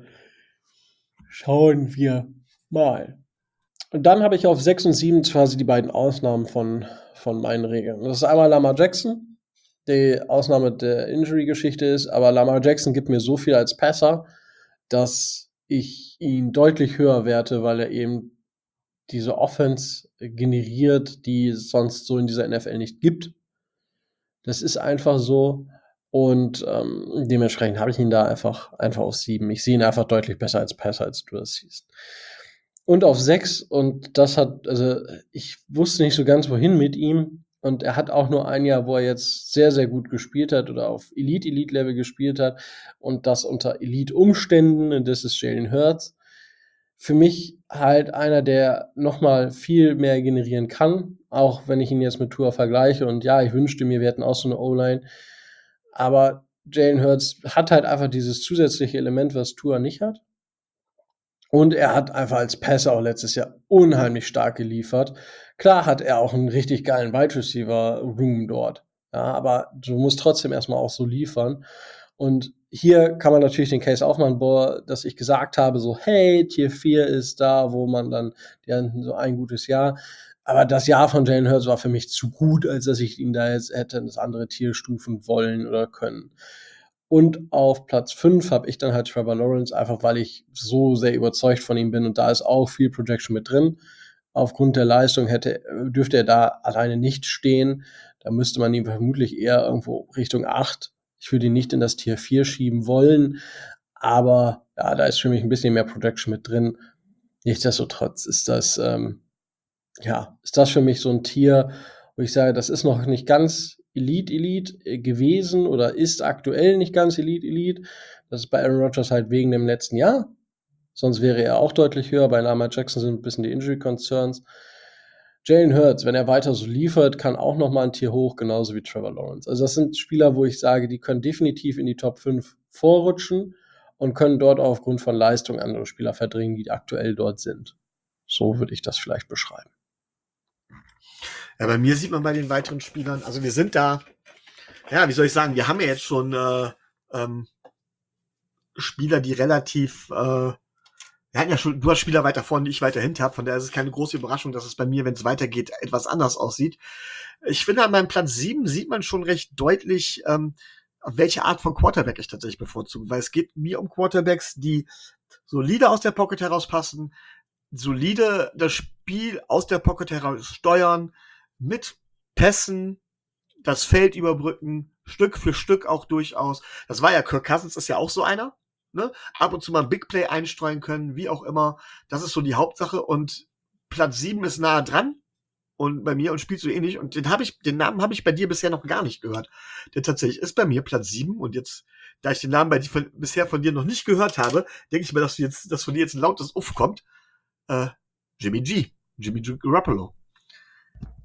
Schauen wir mal. Und dann habe ich auf 6 und 7 quasi die beiden Ausnahmen von meinen Regeln. Das ist einmal Lamar Jackson, die Ausnahme der Injury-Geschichte ist, aber Lamar Jackson gibt mir so viel als Passer, dass ich ihn deutlich höher werte, weil er eben diese Offense generiert, die es sonst so in dieser NFL nicht gibt. Das ist einfach so. Und dementsprechend habe ich ihn da einfach auf 7. Ich sehe ihn einfach deutlich besser als Passer, als du das siehst. Und auf 6, und das hat, also ich wusste nicht so ganz, wohin mit ihm. Und er hat auch nur ein Jahr, wo er jetzt sehr, sehr gut gespielt hat oder auf Elite-Level gespielt hat. Und das unter Elite-Umständen. Und das ist Jalen Hurts. Für mich halt einer, der nochmal viel mehr generieren kann. Auch wenn ich ihn jetzt mit Tua vergleiche. Und ja, ich wünschte mir, wir hätten auch so eine O-Line. Aber Jalen Hurts hat halt einfach dieses zusätzliche Element, was Tua nicht hat. Und er hat einfach als Passer auch letztes Jahr unheimlich stark geliefert. Klar hat er auch einen richtig geilen Wide Receiver Room dort. Ja, aber du musst trotzdem erstmal auch so liefern. Und hier kann man natürlich den Case aufmachen, boah, dass ich gesagt habe, so, hey, Tier 4 ist da, wo man dann, ja, so ein gutes Jahr. Aber das Jahr von Jalen Hurts war für mich zu gut, als dass ich ihn da jetzt hätte in das andere Tier stufen wollen oder können. Und auf Platz 5 habe ich dann halt Trevor Lawrence, einfach weil ich so sehr überzeugt von ihm bin. Und da ist auch viel Projection mit drin. Aufgrund der Leistung dürfte er da alleine nicht stehen. Da müsste man ihn vermutlich eher irgendwo Richtung 8. Ich würde ihn nicht in das Tier 4 schieben wollen. Aber ja, da ist für mich ein bisschen mehr Projection mit drin. Nichtsdestotrotz ist das für mich so ein Tier, wo ich sage, das ist noch nicht ganz Elite gewesen oder ist aktuell nicht ganz Elite. Das ist bei Aaron Rodgers halt wegen dem letzten Jahr. Sonst wäre er auch deutlich höher. Bei Lamar Jackson sind ein bisschen die Injury Concerns. Jalen Hurts, wenn er weiter so liefert, kann auch noch mal ein Tier hoch, genauso wie Trevor Lawrence. Also das sind Spieler, wo ich sage, die können definitiv in die Top 5 vorrutschen und können dort aufgrund von Leistung andere Spieler verdrängen, die aktuell dort sind. So würde ich das vielleicht beschreiben. Ja, bei mir sieht man bei den weiteren Spielern, also wir sind da, ja, wie soll ich sagen, wir haben ja jetzt schon Spieler, die relativ, wir hatten ja schon, du hast Spieler weiter vorne, ich weiter hinter, von daher ist es keine große Überraschung, dass es bei mir, wenn es weitergeht, etwas anders aussieht. Ich finde, an meinem Platz 7 sieht man schon recht deutlich, welche Art von Quarterback ich tatsächlich bevorzuge, weil es geht mir um Quarterbacks, die solide aus der Pocket herauspassen, solide das Spiel aus der Pocket heraus steuern, mit Pässen, das Feld überbrücken, Stück für Stück auch durchaus. Das war ja, Kirk Cousins ist ja auch so einer, ne? Ab und zu mal ein Big Play einstreuen können, wie auch immer. Das ist so die Hauptsache und Platz 7 ist nahe dran und bei mir und spielt so ähnlich und den Namen habe ich bei dir bisher noch gar nicht gehört. Der tatsächlich ist bei mir Platz 7 und jetzt, da ich den Namen bisher von dir noch nicht gehört habe, denke ich mir, dass von dir jetzt ein lautes Uff kommt. Jimmy G. Jimmy G. Garoppolo.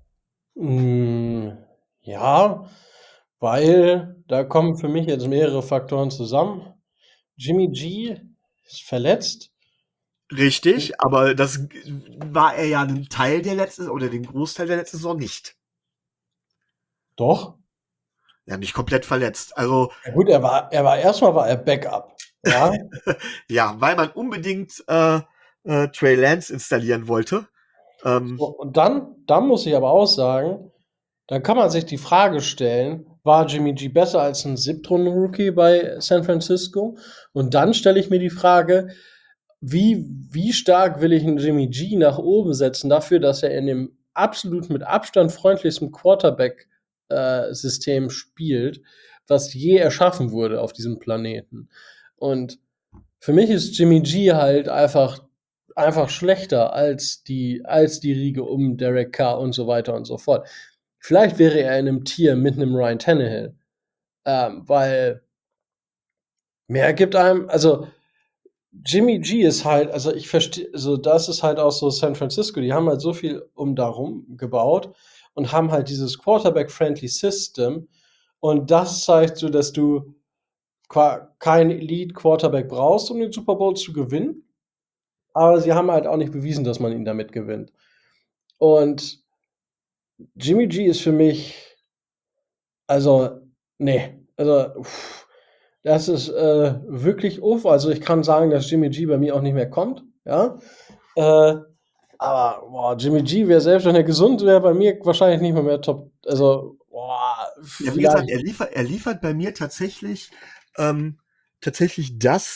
Hm, ja, weil da kommen für mich jetzt mehrere Faktoren zusammen. Jimmy G ist verletzt. Richtig, aber das war er ja einen Teil der letzten oder den Großteil der letzten Saison nicht. Doch. Ja, nicht komplett verletzt. Also, Ja gut, war er Backup. Ja. ja, weil man unbedingt Trey Lance installieren wollte. So, und dann muss ich aber auch sagen, dann kann man sich die Frage stellen, war Jimmy G besser als ein Siebtrunden-Rookie bei San Francisco? Und dann stelle ich mir die Frage, wie stark will ich einen Jimmy G nach oben setzen dafür, dass er in dem absolut mit Abstand freundlichsten Quarterback-System spielt, was je erschaffen wurde auf diesem Planeten. Und für mich ist Jimmy G halt einfach schlechter als die Riege um Derek Carr und so weiter und so fort. Vielleicht wäre er in einem Tier mit einem Ryan Tannehill, weil mehr gibt einem, also Jimmy G ist halt, also ich verstehe, also das ist halt auch so San Francisco, die haben halt so viel um darum gebaut und haben halt dieses Quarterback-friendly System und das zeigt so, dass du keinen Elite-Quarterback brauchst, um den Super Bowl zu gewinnen, aber sie haben halt auch nicht bewiesen, dass man ihn damit gewinnt. Und Jimmy G ist für mich, also, nee, also, das ist wirklich uff. Also ich kann sagen, dass Jimmy G bei mir auch nicht mehr kommt, ja. Äh, aber boah, Jimmy G wäre selbst, wenn er gesund wäre, bei mir wahrscheinlich nicht mehr Top. Also, boah, ja, wie gesagt, vielleicht. er liefert bei mir ähm, tatsächlich das,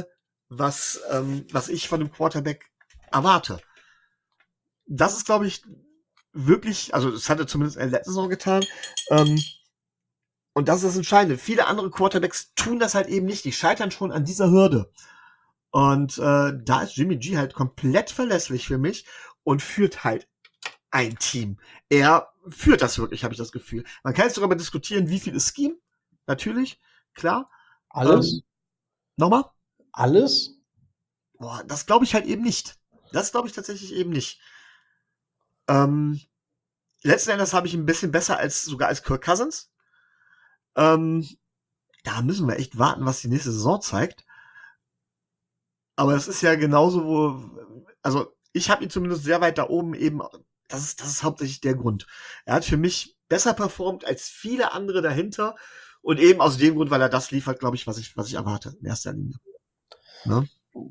was ich von einem Quarterback erwarte. Das ist, glaube ich, wirklich, also das hat er zumindest in der letzten Saison getan. Ähm, und das ist das Entscheidende. Viele andere Quarterbacks tun das halt eben nicht. Die scheitern schon an dieser Hürde. Und da ist Jimmy G halt komplett verlässlich für mich und führt halt ein Team. Er führt das wirklich, habe ich das Gefühl. Man kann jetzt darüber diskutieren, wie viel ist Scheme. Natürlich, klar. Alles? Nochmal? Alles? Boah, das glaube ich halt eben nicht. Das glaube ich tatsächlich eben nicht. Ähm, letzten Endes habe ich ein bisschen besser sogar als Kirk Cousins. Ähm, da müssen wir echt warten, was die nächste Saison zeigt. Aber es ist ja genauso, also ich habe ihn zumindest sehr weit da oben eben, das ist hauptsächlich der Grund. Er hat für mich besser performt als viele andere dahinter und eben aus dem Grund, weil er das liefert, glaube ich, was ich erwarte in erster Linie. Ne?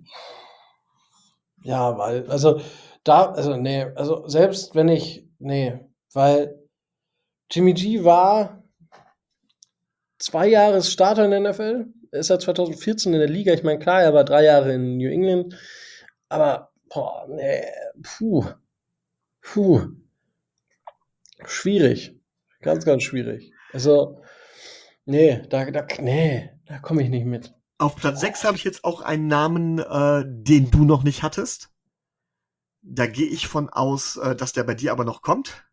Ja, weil, also nee, also selbst wenn ich, nee, weil Jimmy G war 2 Jahre Starter in der NFL. Er ist ja 2014 in der Liga. Ich meine, klar, er war 3 Jahre in New England. Aber, boah, nee, puh, puh, schwierig. Ganz, ganz schwierig. Also, nee, da komme ich nicht mit. Auf Platz 6 habe ich jetzt auch einen Namen, den du noch nicht hattest. Da gehe ich von aus, dass der bei dir aber noch kommt.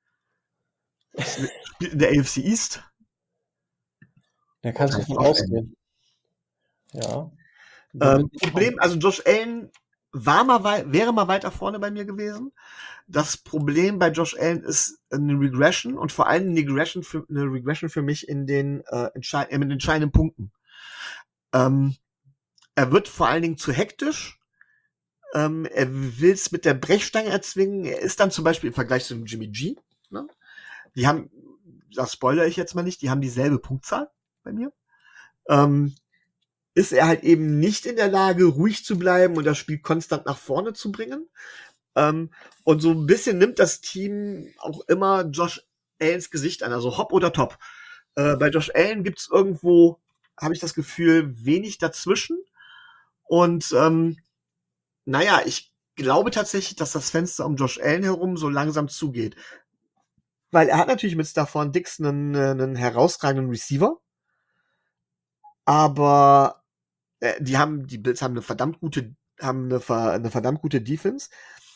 Spielt in der AFC East. Da kannst du von Josh Allen. ausgehen. Ja, der wird nicht kommen. Problem, also Josh Allen wäre mal weiter vorne bei mir gewesen. Das Problem bei Josh Allen ist eine Regression und vor allem eine Regression für mich in den mit entscheidenden Punkten. Ähm, er wird vor allen Dingen zu hektisch. Er will es mit der Brechstange erzwingen. Er ist dann zum Beispiel im Vergleich zu Jimmy G. Ne? Die haben, das spoilere ich jetzt mal nicht, die haben dieselbe Punktzahl bei mir. Ist er halt eben nicht in der Lage, ruhig zu bleiben und das Spiel konstant nach vorne zu bringen. Und so ein bisschen nimmt das Team auch immer Josh Allens Gesicht an, also hopp oder top. Bei Josh Allen gibt's irgendwo, habe ich das Gefühl, wenig dazwischen. Und naja, ich glaube tatsächlich, dass das Fenster um Josh Allen herum so langsam zugeht. Weil er hat natürlich mit Stephon Diggs einen herausragenden Receiver. Aber die Bills haben eine verdammt gute Defense.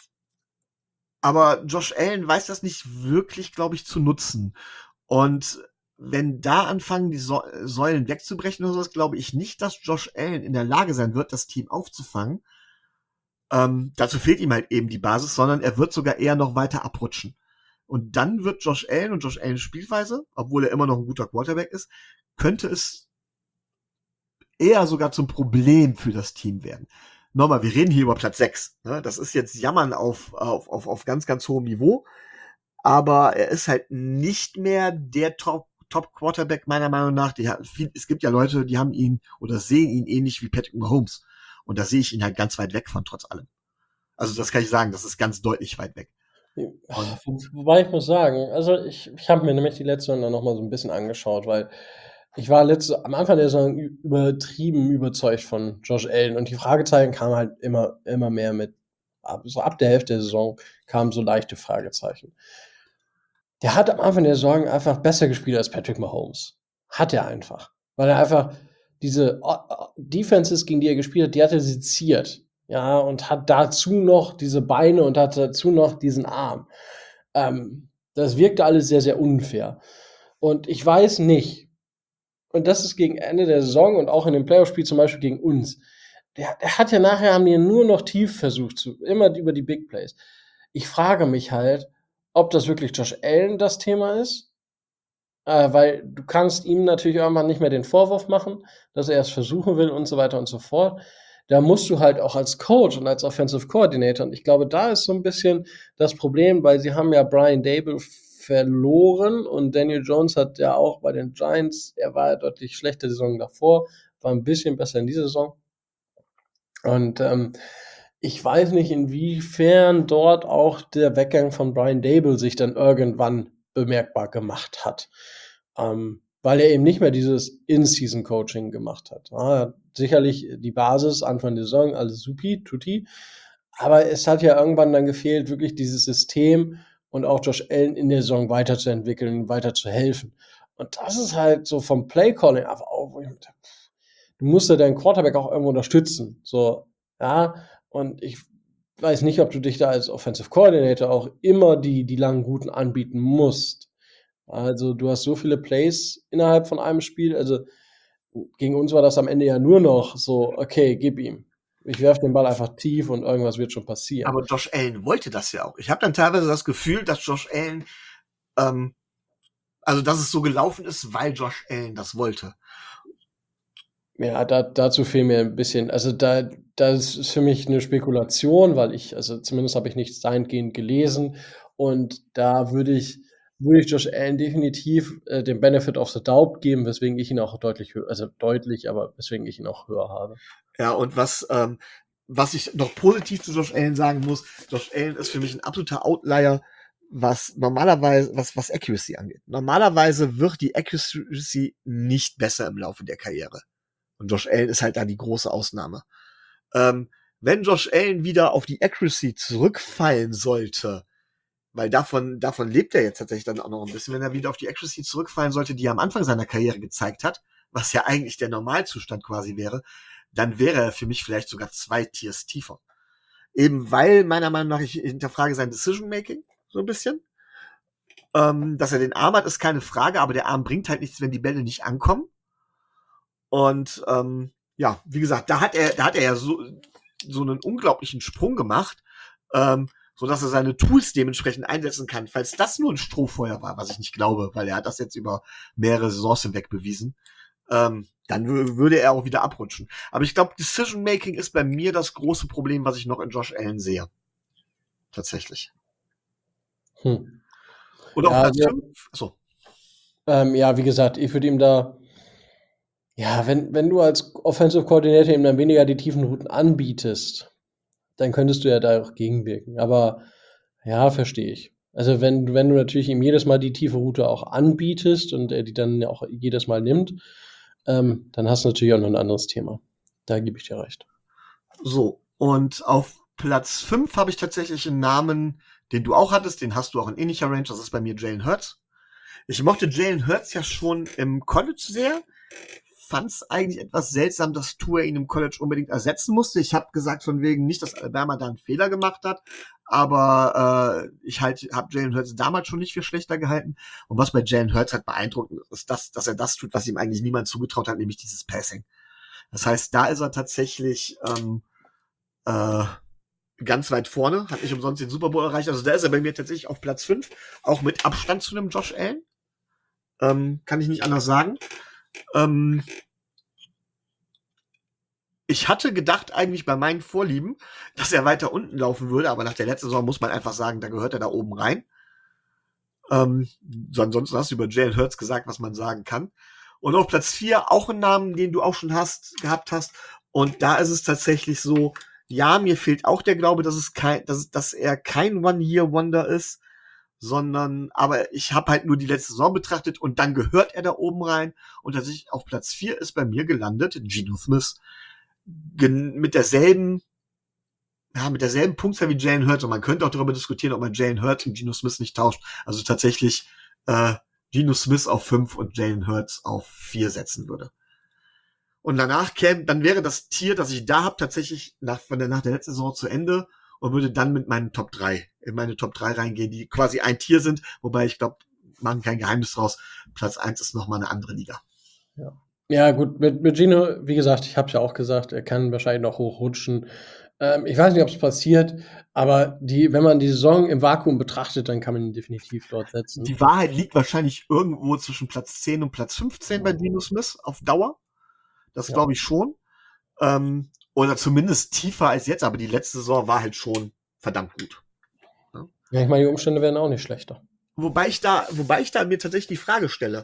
Aber Josh Allen weiß das nicht wirklich, glaube ich, zu nutzen. Und wenn da anfangen, die Säulen wegzubrechen oder sowas, glaube ich nicht, dass Josh Allen in der Lage sein wird, das Team aufzufangen. Dazu fehlt ihm halt eben die Basis, sondern er wird sogar eher noch weiter abrutschen. Und dann wird Josh Allen und Josh Allens Spielweise, obwohl er immer noch ein guter Quarterback ist, könnte es eher sogar zum Problem für das Team werden. Nochmal, wir reden hier über Platz 6. Ne? Das ist jetzt Jammern auf ganz, ganz hohem Niveau. Aber er ist halt nicht mehr der Top-Quarterback meiner Meinung nach. Es gibt ja Leute, die haben ihn oder sehen ihn ähnlich wie Patrick Mahomes. Und da sehe ich ihn halt ganz weit weg von, trotz allem. Also das kann ich sagen, das ist ganz deutlich weit weg. Wobei ich muss sagen, also ich habe mir nämlich die letzte Runde noch mal so ein bisschen angeschaut, weil ich war am Anfang der Saison übertrieben überzeugt von Josh Allen und die Fragezeichen kamen halt immer mehr mit. So ab der Hälfte der Saison kamen so leichte Fragezeichen. Der hat am Anfang der Saison einfach besser gespielt als Patrick Mahomes. Hat er einfach. Weil er einfach diese Defenses, gegen die er gespielt hat, die hat er seziert. Ja, und hat dazu noch diese Beine und hat dazu noch diesen Arm. Das wirkte alles sehr, sehr unfair. Und ich weiß nicht, und das ist gegen Ende der Saison und auch in dem Playoff-Spiel zum Beispiel gegen uns, der hat ja nachher, haben die nur noch tief versucht, immer über die Big Plays. Ich frage mich halt, ob das wirklich Josh Allen das Thema ist, weil du kannst ihm natürlich irgendwann nicht mehr den Vorwurf machen, dass er es versuchen will und so weiter und so fort. Da musst du halt auch als Coach und als Offensive Coordinator, und ich glaube, da ist so ein bisschen das Problem, weil sie haben ja Brian Dable verloren und Daniel Jones hat ja auch bei den Giants, er war ja deutlich schlechter die Saison davor, war ein bisschen besser in dieser Saison. Und ich weiß nicht, inwiefern dort auch der Weggang von Brian Dable sich dann irgendwann bemerkbar gemacht hat. Weil er eben nicht mehr dieses In-Season-Coaching gemacht hat. Ja, sicherlich die Basis, Anfang der Saison, alles supi, tutti. Aber es hat ja irgendwann dann gefehlt, wirklich dieses System und auch Josh Allen in der Saison weiterzuentwickeln, weiter zu helfen. Und das ist halt so vom Play-Calling einfach auch, du musst ja deinen Quarterback auch irgendwo unterstützen. So, ja, und ich weiß nicht, ob du dich da als Offensive Coordinator auch immer die langen Routen anbieten musst. Also, du hast so viele Plays innerhalb von einem Spiel. Also, gegen uns war das am Ende ja nur noch so, okay, gib ihm. Ich werfe den Ball einfach tief und irgendwas wird schon passieren. Aber Josh Allen wollte das ja auch. Ich habe dann teilweise das Gefühl, dass Josh Allen, also dass es so gelaufen ist, weil Josh Allen das wollte. Ja, dazu fehlt mir ein bisschen, also das ist für mich eine Spekulation, weil also zumindest habe ich nichts dahingehend gelesen und da würde ich Josh Allen definitiv den Benefit of the Doubt geben, weswegen ich ihn auch deutlich, aber weswegen ich ihn auch höher habe. Ja, und was ich noch positiv zu Josh Allen sagen muss, Josh Allen ist für mich ein absoluter Outlier, was Accuracy angeht. Normalerweise wird die Accuracy nicht besser im Laufe der Karriere. Und Josh Allen ist halt da die große Ausnahme. Wenn Josh Allen wieder auf die Accuracy zurückfallen sollte, weil davon lebt er jetzt tatsächlich dann auch noch ein bisschen, wenn er wieder auf die Accuracy zurückfallen sollte, die er am Anfang seiner Karriere gezeigt hat, was ja eigentlich der Normalzustand quasi wäre, dann wäre er für mich vielleicht sogar 2 Tiers tiefer. Eben weil, meiner Meinung nach, ich hinterfrage sein Decision-Making so ein bisschen. Dass er den Arm hat, ist keine Frage, aber der Arm bringt halt nichts, wenn die Bälle nicht ankommen. Und ja, wie gesagt, da hat er ja so einen unglaublichen Sprung gemacht, so dass er seine Tools dementsprechend einsetzen kann. Falls das nur ein Strohfeuer war, was ich nicht glaube, weil er hat das jetzt über mehrere Saisons hinweg bewiesen, dann würde er auch wieder abrutschen. Aber ich glaube, Decision Making ist bei mir das große Problem, was ich noch in Josh Allen sehe. Tatsächlich. Hm. Und auf Ja, Platz 5? Achso. Ja, wie gesagt, ich würde ihm da, ja, wenn du als Offensive Coordinator ihm dann weniger die tiefen Routen anbietest, dann könntest du ja da auch gegenwirken. Aber ja, verstehe ich. Also wenn du natürlich ihm jedes Mal die tiefe Route auch anbietest und er die dann auch jedes Mal nimmt, dann hast du natürlich auch noch ein anderes Thema. Da gebe ich dir recht. So, und auf Platz 5 habe ich tatsächlich einen Namen, den du auch hattest, den hast du auch in ähnlicher Range, das ist bei mir Jalen Hurts. Ich mochte Jalen Hurts ja schon im College sehr, fand es eigentlich etwas seltsam, dass Tua ihn im College unbedingt ersetzen musste. Ich habe gesagt von wegen nicht, dass Alabama da einen Fehler gemacht hat, aber ich habe Jalen Hurts damals schon nicht für schlechter gehalten. Und was bei Jalen Hurts halt beeindruckend ist, dass er das tut, was ihm eigentlich niemand zugetraut hat, nämlich dieses Passing. Das heißt, da ist er tatsächlich ganz weit vorne, hat nicht umsonst den Super Bowl erreicht. Also da ist er bei mir tatsächlich auf Platz 5, auch mit Abstand zu einem Josh Allen. Kann ich nicht anders sagen. Ich hatte gedacht eigentlich bei meinen Vorlieben, dass er weiter unten laufen würde, aber nach der letzten Saison muss man einfach sagen, da gehört er da oben rein. So ansonsten hast du über Jalen Hurts gesagt, was man sagen kann. Und auf Platz 4 auch ein Namen, den du auch schon gehabt hast. Und da ist es tatsächlich so, ja, mir fehlt auch der Glaube, dass er kein One-Year-Wonder ist, sondern, aber ich habe halt nur die letzte Saison betrachtet und dann gehört er da oben rein. Und tatsächlich auf Platz 4 ist bei mir gelandet Geno Smith mit derselben Punktzahl wie Jalen Hurts. Und man könnte auch darüber diskutieren, ob man Jalen Hurts und Geno Smith nicht tauscht. Also tatsächlich Geno Smith auf 5 und Jalen Hurts auf 4 setzen würde. Und danach dann wäre das Tier, das ich da habe, tatsächlich nach der letzten Saison zu Ende und würde dann mit meinen Top 3 in meine Top 3 reingehen, die quasi ein Tier sind, wobei ich glaube, machen kein Geheimnis draus. Platz 1 ist nochmal eine andere Liga. Ja. Ja, gut, mit Gino, wie gesagt, ich habe es ja auch gesagt, er kann wahrscheinlich noch hochrutschen. Ich weiß nicht, ob es passiert, aber wenn man die Saison im Vakuum betrachtet, dann kann man ihn definitiv dort setzen. Die Wahrheit liegt wahrscheinlich irgendwo zwischen Platz 10 und Platz 15 bei Geno Smith auf Dauer. Das glaube ich schon. Oder zumindest tiefer als jetzt, aber die letzte Saison war halt schon verdammt gut. Ja, ich meine, die Umstände werden auch nicht schlechter. Wobei ich da mir tatsächlich die Frage stelle,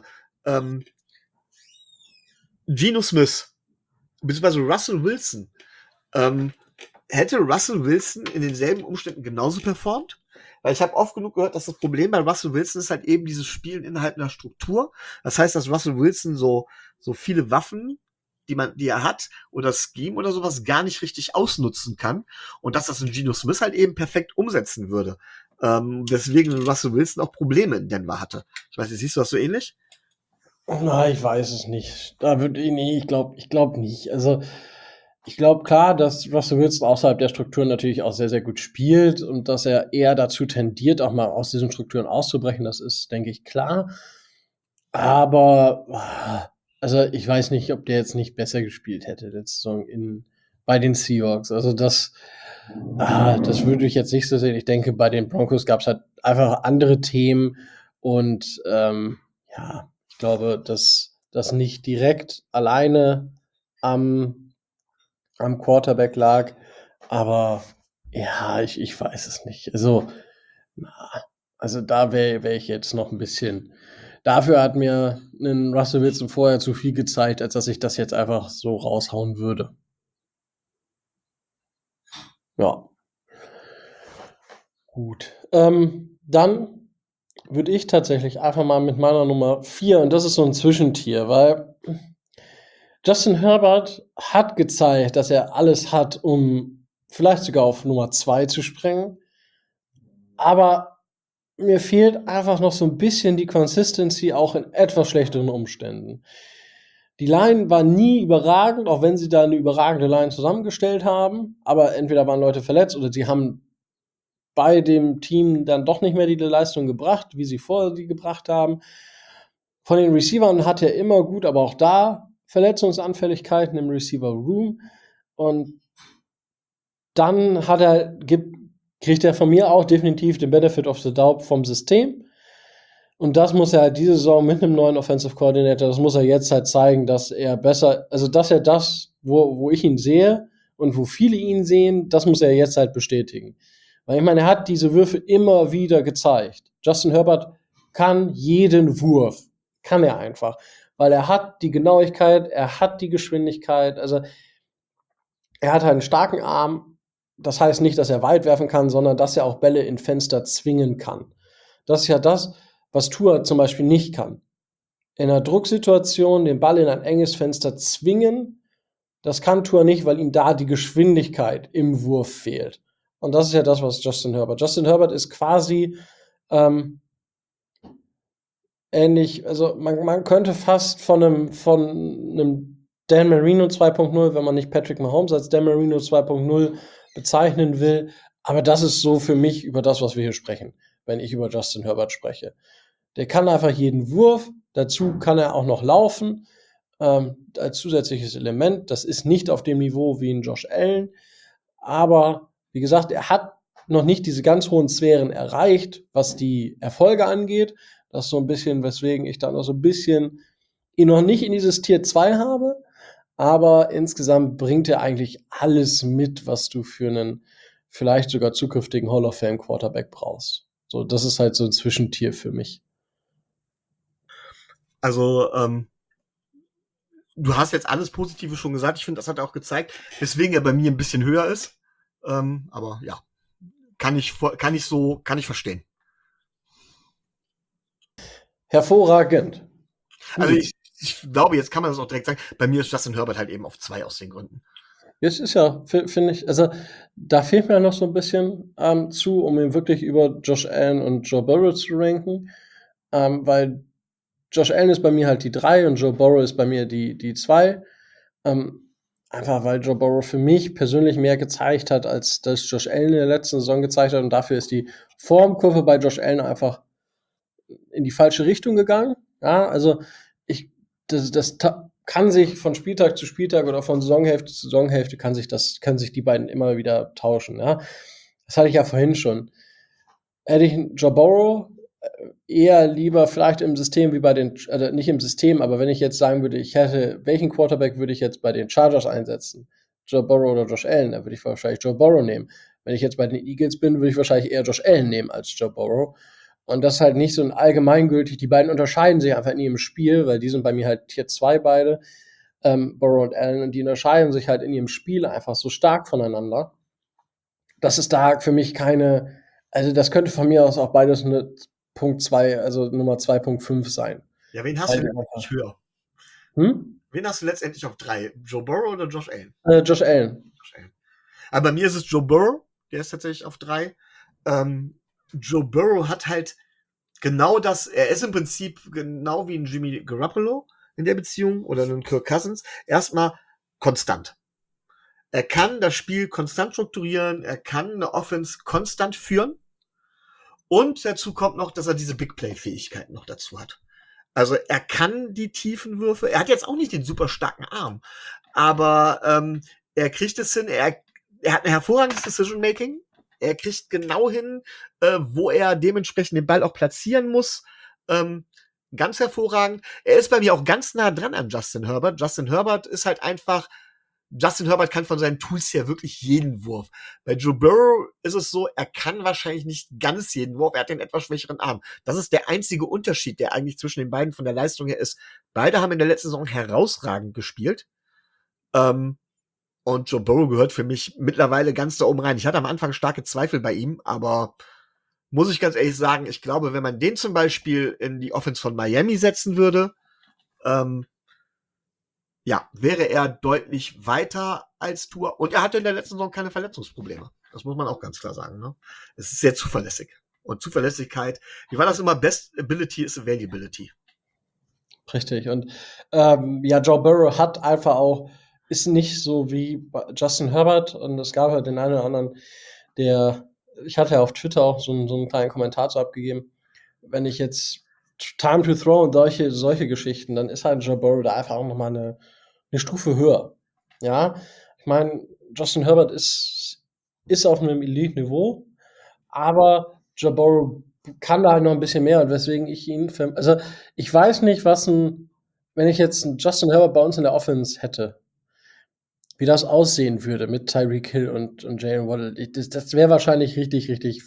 Geno Smith, beziehungsweise Russell Wilson, hätte Russell Wilson in denselben Umständen genauso performt? Weil ich habe oft genug gehört, dass das Problem bei Russell Wilson ist halt eben dieses Spielen innerhalb einer Struktur. Das heißt, dass Russell Wilson so viele Waffen, die er hat, oder Scheme oder sowas gar nicht richtig ausnutzen kann. Und dass das ein Geno Smith halt eben perfekt umsetzen würde. Deswegen Russell Wilson auch Probleme in Denver hatte. Ich weiß nicht, siehst du das so ähnlich? Na, ich weiß es nicht. Ich glaube nicht. Also, ich glaube klar, dass Russell Wilson außerhalb der Strukturen natürlich auch sehr, sehr gut spielt und dass er eher dazu tendiert, auch mal aus diesen Strukturen auszubrechen. Das ist, denke ich, klar. Aber, also ich weiß nicht, ob der jetzt nicht besser gespielt hätte letzte Saison bei den Seahawks. Also das würde ich jetzt nicht so sehen. Ich denke, bei den Broncos gab es halt einfach andere Themen und ja, ich glaube, dass das nicht direkt alleine am Quarterback lag. Aber ja, ich weiß es nicht. Also da wäre ich jetzt noch ein bisschen. Dafür hat mir ein Russell Wilson vorher zu viel gezeigt, als dass ich das jetzt einfach so raushauen würde. Ja. Gut. Dann würde ich tatsächlich einfach mal mit meiner Nummer 4, und das ist so ein Zwischentier, weil Justin Herbert hat gezeigt, dass er alles hat, um vielleicht sogar auf Nummer 2 zu springen. Aber mir fehlt einfach noch so ein bisschen die Consistency, auch in etwas schlechteren Umständen. Die Line war nie überragend, auch wenn sie da eine überragende Line zusammengestellt haben. Aber entweder waren Leute verletzt oder sie haben bei dem Team dann doch nicht mehr die Leistung gebracht, wie sie vorher die gebracht haben. Von den Receivern hat er immer gut, aber auch da Verletzungsanfälligkeiten im Receiver Room. Und dann kriegt er von mir auch definitiv den Benefit of the Doubt vom System. Und das muss er halt diese Saison mit einem neuen Offensive Coordinator, das muss er jetzt halt zeigen, dass er dass er das, wo ich ihn sehe und wo viele ihn sehen, das muss er jetzt halt bestätigen. Weil ich meine, er hat diese Würfe immer wieder gezeigt. Justin Herbert kann jeden Wurf. Kann er einfach. Weil er hat die Genauigkeit, er hat die Geschwindigkeit, also er hat halt einen starken Arm. Das heißt nicht, dass er weit werfen kann, sondern dass er auch Bälle in Fenster zwingen kann. Das ist ja das, was Tua zum Beispiel nicht kann. In einer Drucksituation den Ball in ein enges Fenster zwingen, das kann Tua nicht, weil ihm da die Geschwindigkeit im Wurf fehlt. Und das ist ja das, was Justin Herbert ist quasi ähnlich, also man könnte fast von einem Dan Marino 2.0, wenn man nicht Patrick Mahomes als Dan Marino 2.0 bezeichnen will, aber das ist so für mich über das, was wir hier sprechen, wenn ich über Justin Herbert spreche. Der kann einfach jeden Wurf, dazu kann er auch noch laufen, als zusätzliches Element. Das ist nicht auf dem Niveau wie ein Josh Allen, aber Wie gesagt, er hat noch nicht diese ganz hohen Sphären erreicht, was die Erfolge angeht. Das ist so ein bisschen, weswegen ich da noch so ein bisschen ihn noch nicht in dieses Tier 2 habe. Aber insgesamt bringt er eigentlich alles mit, was du für einen vielleicht sogar zukünftigen Hall of Fame Quarterback brauchst. So, das ist halt so ein Zwischentier für mich. Also, du hast jetzt alles Positive schon gesagt. Ich finde, das hat er auch gezeigt, weswegen er bei mir ein bisschen höher ist. Aber ja, kann ich verstehen. Hervorragend. Also ich glaube, jetzt kann man das auch direkt sagen. Bei mir ist Justin Herbert halt eben auf 2 aus den Gründen. Jetzt ist ja, finde ich, also da fehlt mir noch so ein bisschen zu, um ihn wirklich über Josh Allen und Joe Burrow zu ranken, weil Josh Allen ist bei mir halt die 3 und Joe Burrow ist bei mir die 2. Einfach weil Joe Burrow für mich persönlich mehr gezeigt hat, als das Josh Allen in der letzten Saison gezeigt hat. Und dafür ist die Formkurve bei Josh Allen einfach in die falsche Richtung gegangen. Ja, also das kann sich von Spieltag zu Spieltag oder von Saisonhälfte zu Saisonhälfte können sich die beiden immer wieder tauschen. Ja, das hatte ich ja vorhin schon. Hätte ich Joe Burrow eher lieber vielleicht im System wie bei den, also nicht im System, aber wenn ich jetzt sagen würde, welchen Quarterback würde ich jetzt bei den Chargers einsetzen? Joe Burrow oder Josh Allen? Dann würde ich wahrscheinlich Joe Burrow nehmen. Wenn ich jetzt bei den Eagles bin, würde ich wahrscheinlich eher Josh Allen nehmen als Joe Burrow. Und das ist halt nicht so ein allgemeingültig. Die beiden unterscheiden sich einfach nie im Spiel, weil die sind bei mir halt Tier 2 beide, Burrow und Allen, und die unterscheiden sich halt in ihrem Spiel einfach so stark voneinander. Das ist da für mich keine, also das könnte von mir aus auch beides eine Punkt 2, also Nummer 2,5 sein. Ja, wen hast du letztendlich höher? Wen hast du letztendlich auf 3? Joe Burrow oder Josh Allen? Josh Allen. Aber bei mir ist es Joe Burrow, der ist tatsächlich auf 3. Joe Burrow hat halt genau das, er ist im Prinzip genau wie ein Jimmy Garoppolo in der Beziehung oder ein Kirk Cousins, erstmal konstant. Er kann das Spiel konstant strukturieren, er kann eine Offense konstant führen und dazu kommt noch, dass er diese Big Play-Fähigkeiten noch dazu hat. Also er kann die tiefen Würfe, er hat jetzt auch nicht den super starken Arm, aber er kriegt es hin, er hat ein hervorragendes Decision-Making, er kriegt genau hin, wo er dementsprechend den Ball auch platzieren muss. Ganz hervorragend. Er ist bei mir auch ganz nah dran an Justin Herbert. Justin Herbert kann von seinen Tools her wirklich jeden Wurf. Bei Joe Burrow ist es so, er kann wahrscheinlich nicht ganz jeden Wurf. Er hat den etwas schwächeren Arm. Das ist der einzige Unterschied, der eigentlich zwischen den beiden von der Leistung her ist. Beide haben in der letzten Saison herausragend gespielt. Und Joe Burrow gehört für mich mittlerweile ganz da oben rein. Ich hatte am Anfang starke Zweifel bei ihm, aber muss ich ganz ehrlich sagen, ich glaube, wenn man den zum Beispiel in die Offense von Miami setzen würde, wäre er deutlich weiter als Tua. Und er hatte in der letzten Saison keine Verletzungsprobleme. Das muss man auch ganz klar sagen. Ne? Es ist sehr zuverlässig. Und Zuverlässigkeit, wie war das immer? Best Ability is Availability. Richtig. Und Joe Burrow hat einfach auch, ist nicht so wie Justin Herbert. Und es gab halt den einen oder anderen, ich hatte ja auf Twitter auch so einen kleinen Kommentar zu abgegeben. Wenn ich jetzt Time to Throw und solche Geschichten, dann ist halt Joe Burrow da einfach auch nochmal eine Stufe höher. Ja, ich meine, Justin Herbert ist auf einem Elite-Niveau, aber Joe Burrow kann da halt noch ein bisschen mehr, und weswegen ich ihn also ich weiß nicht, wenn ich jetzt einen Justin Herbert bei uns in der Offense hätte, wie das aussehen würde mit Tyreek Hill und Jalen Waddle. Das wäre wahrscheinlich richtig, richtig.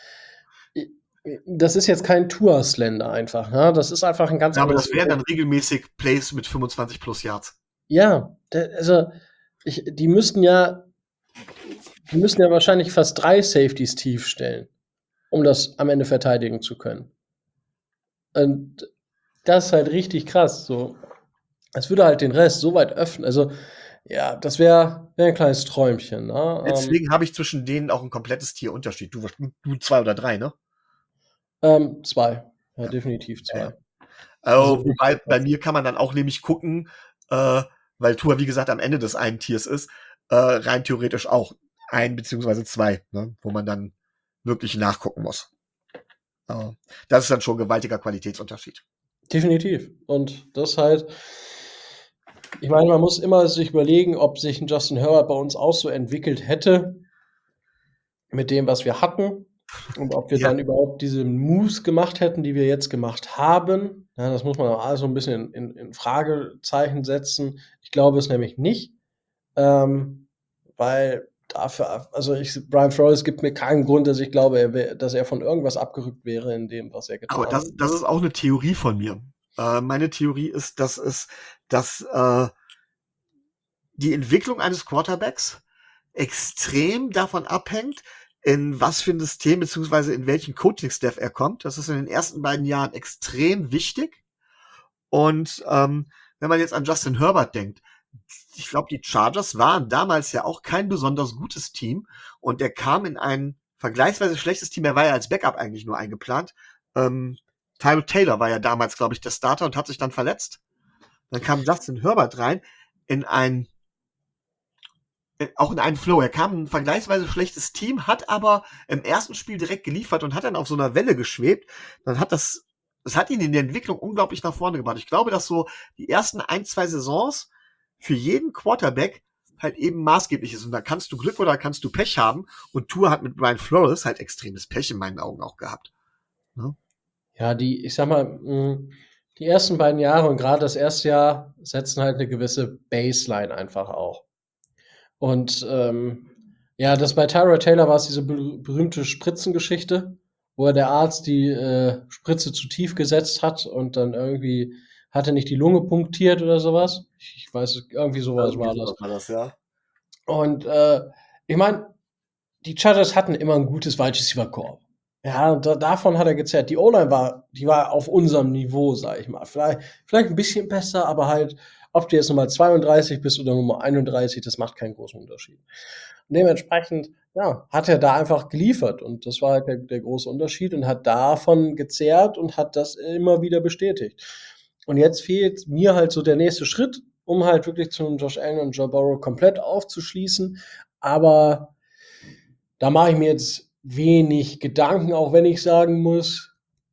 Das ist jetzt kein Tour-Slender einfach. Ne? Das ist einfach ein ganz aber das wären dann regelmäßig Plays mit 25 plus Yards. Ja, also die müssten ja wahrscheinlich fast 3 Safeties tief stellen, um das am Ende verteidigen zu können. Und das ist halt richtig krass. So, es würde halt den Rest so weit öffnen. Also ja, das wäre ein kleines Träumchen. Ne? Deswegen habe ich zwischen denen auch ein komplettes Tierunterschied. Du 2 oder 3, ne? 2. Ja, definitiv 2. Also, wobei bei mir kann man dann auch nämlich gucken, weil Tua, wie gesagt, am Ende des einen Tiers ist, rein theoretisch auch 1 beziehungsweise 2, ne, wo man dann wirklich nachgucken muss. Das ist dann schon ein gewaltiger Qualitätsunterschied. Definitiv. Und das halt, ich meine, man muss immer sich überlegen, ob sich ein Justin Herbert bei uns auch so entwickelt hätte, mit dem, was wir hatten und ob wir Ja. dann überhaupt diese Moves gemacht hätten, die wir jetzt gemacht haben. Ja, das muss man auch alles so ein bisschen in Fragezeichen setzen. Ich glaube es nämlich nicht, weil dafür, also Brian Flores gibt mir keinen Grund, dass ich glaube, dass er von irgendwas abgerückt wäre in dem, was er Aber getan hat. das ist auch eine Theorie von mir. Meine Theorie ist, dass die Entwicklung eines Quarterbacks extrem davon abhängt, in was für ein System beziehungsweise in welchen Coaching-Staff er kommt. Das ist in den ersten beiden Jahren extrem wichtig. Und wenn man jetzt an Justin Herbert denkt, ich glaube, die Chargers waren damals ja auch kein besonders gutes Team und er kam in ein vergleichsweise schlechtes Team. Er war ja als Backup eigentlich nur eingeplant. Tyrod Taylor war ja damals, glaube ich, der Starter und hat sich dann verletzt. Dann kam Justin Herbert rein in auch in einen Flow. Er kam in ein vergleichsweise schlechtes Team, hat aber im ersten Spiel direkt geliefert und hat dann auf so einer Welle geschwebt. Dann hat das hat ihn in der Entwicklung unglaublich nach vorne gebracht. Ich glaube, dass so die ersten 1, 2 Saisons für jeden Quarterback halt eben maßgeblich ist. Und da kannst du Glück oder kannst du Pech haben. Und Tour hat mit Brian Flores halt extremes Pech in meinen Augen auch gehabt. Ne? Ja, ich sag mal, die ersten beiden Jahre und gerade das erste Jahr setzen halt eine gewisse Baseline einfach auch. Und ja, das bei Tyrod Taylor war es diese berühmte Spritzengeschichte, wo er der Arzt die Spritze zu tief gesetzt hat und dann irgendwie hat er nicht die Lunge punktiert oder sowas. Ich weiß, irgendwie sowas Irgendwie war das. sowas war das, ja. Und ich meine, die Chargers hatten immer ein gutes Wide Receiver Core. Ja, davon hat er gezerrt. Die O-Line die war auf unserem Niveau, sag ich mal. Vielleicht ein bisschen besser, aber halt, ob du jetzt Nummer 32 bist oder Nummer 31, das macht keinen großen Unterschied. Und dementsprechend, ja, hat er da einfach geliefert und das war halt der große Unterschied und hat davon gezehrt und hat das immer wieder bestätigt. Und jetzt fehlt mir halt so der nächste Schritt, um halt wirklich zu einem Josh Allen und Joe Burrow komplett aufzuschließen. Aber da mache ich mir jetzt wenig Gedanken, auch wenn ich sagen muss,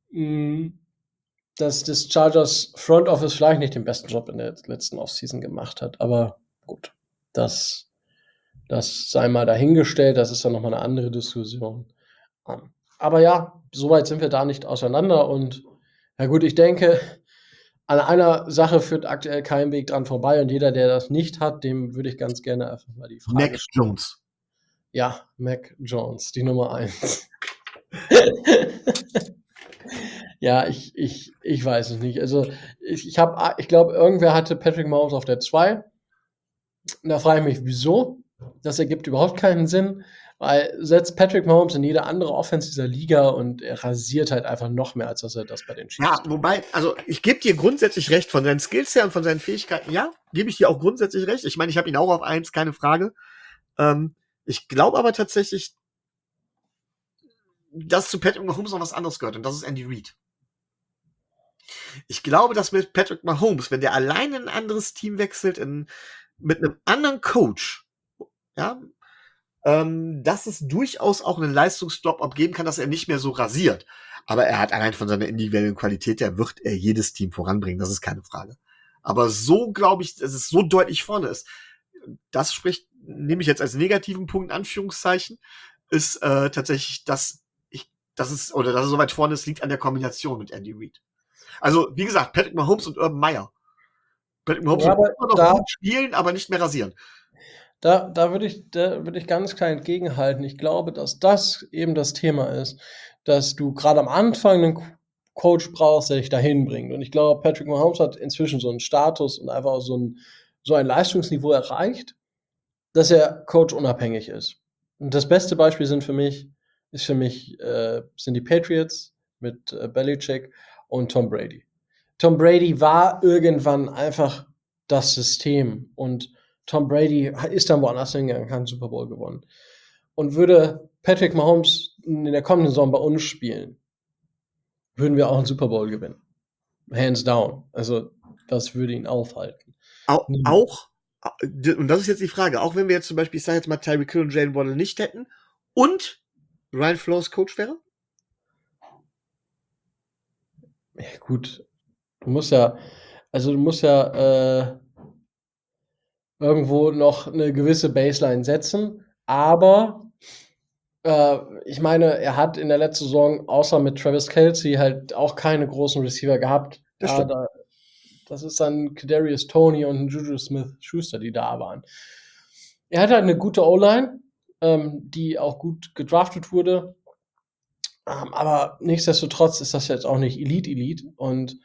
dass das Chargers Front Office vielleicht nicht den besten Job in der letzten Offseason gemacht hat. Aber gut, das sei mal dahingestellt. Das ist dann nochmal eine andere Diskussion. Aber ja, soweit sind wir da nicht auseinander. Und ja gut, ich denke, an einer Sache führt aktuell kein Weg dran vorbei. Und jeder, der das nicht hat, dem würde ich ganz gerne einfach mal die Frage Mac stellen. Jones. Ja, Mac Jones, die Nummer 1. Ja, ich weiß es nicht. Also, ich glaube, irgendwer hatte Patrick Mahomes auf der 2. Und da frage ich mich, wieso? Das ergibt überhaupt keinen Sinn, weil setzt Patrick Mahomes in jede andere Offense dieser Liga und er rasiert halt einfach noch mehr, als dass er das bei den Chiefs Ja, tut. wobei, also ich gebe dir grundsätzlich recht, von seinen Skills her und von seinen Fähigkeiten, ja, gebe ich dir auch grundsätzlich recht. Ich meine, ich habe ihn auch auf 1, keine Frage. Ich glaube aber tatsächlich, dass zu Patrick Mahomes noch was anderes gehört und das ist Andy Reid. Ich glaube, dass mit Patrick Mahomes, wenn der alleine in ein anderes Team wechselt, mit einem anderen Coach, ja, dass es durchaus auch einen Leistungsdrop-up geben kann, dass er nicht mehr so rasiert. Aber er hat allein von seiner individuellen Qualität, der wird er jedes Team voranbringen, das ist keine Frage. Aber so glaube ich, dass es so deutlich vorne ist. Das spricht, nehme ich jetzt als negativen Punkt, in Anführungszeichen, ist tatsächlich, dass es so weit vorne ist, liegt an der Kombination mit Andy Reid. Also, wie gesagt, Patrick Mahomes und Urban Meyer. Patrick Mahomes Ja, wird aber immer noch gut spielen, aber nicht mehr rasieren. da würde ich ganz klar entgegenhalten. Ich glaube, dass das eben das Thema ist, dass du gerade am Anfang einen Coach brauchst, der dich dahin bringt. Und ich glaube, Patrick Mahomes hat inzwischen so einen Status und einfach so ein Leistungsniveau erreicht, dass er Coach unabhängig ist. Und das beste Beispiel sind die Patriots mit Belichick und Tom Brady. Tom Brady war irgendwann einfach das System und Tom Brady ist dann woanders hingegangen, hat einen Super Bowl gewonnen. Und würde Patrick Mahomes in der kommenden Saison bei uns spielen, würden wir auch einen Super Bowl gewinnen. Hands down. Also, das würde ihn aufhalten. Auch, und das ist jetzt die Frage, auch wenn wir jetzt zum Beispiel, ich sage jetzt mal, Tyreek Hill und Jalen Waddle nicht hätten und Ryan Flores Coach wäre? Ja, gut. Du musst ja, irgendwo noch eine gewisse Baseline setzen, aber Ich meine, er hat in der letzten Saison außer mit Travis Kelce halt auch keine großen Receiver gehabt. Das Ja, stimmt. das ist dann Kadarius Toney und Juju Smith-Schuster, die da waren. Er hat halt eine gute O-Line, die auch gut gedraftet wurde. Aber nichtsdestotrotz ist das jetzt auch nicht Elite. Und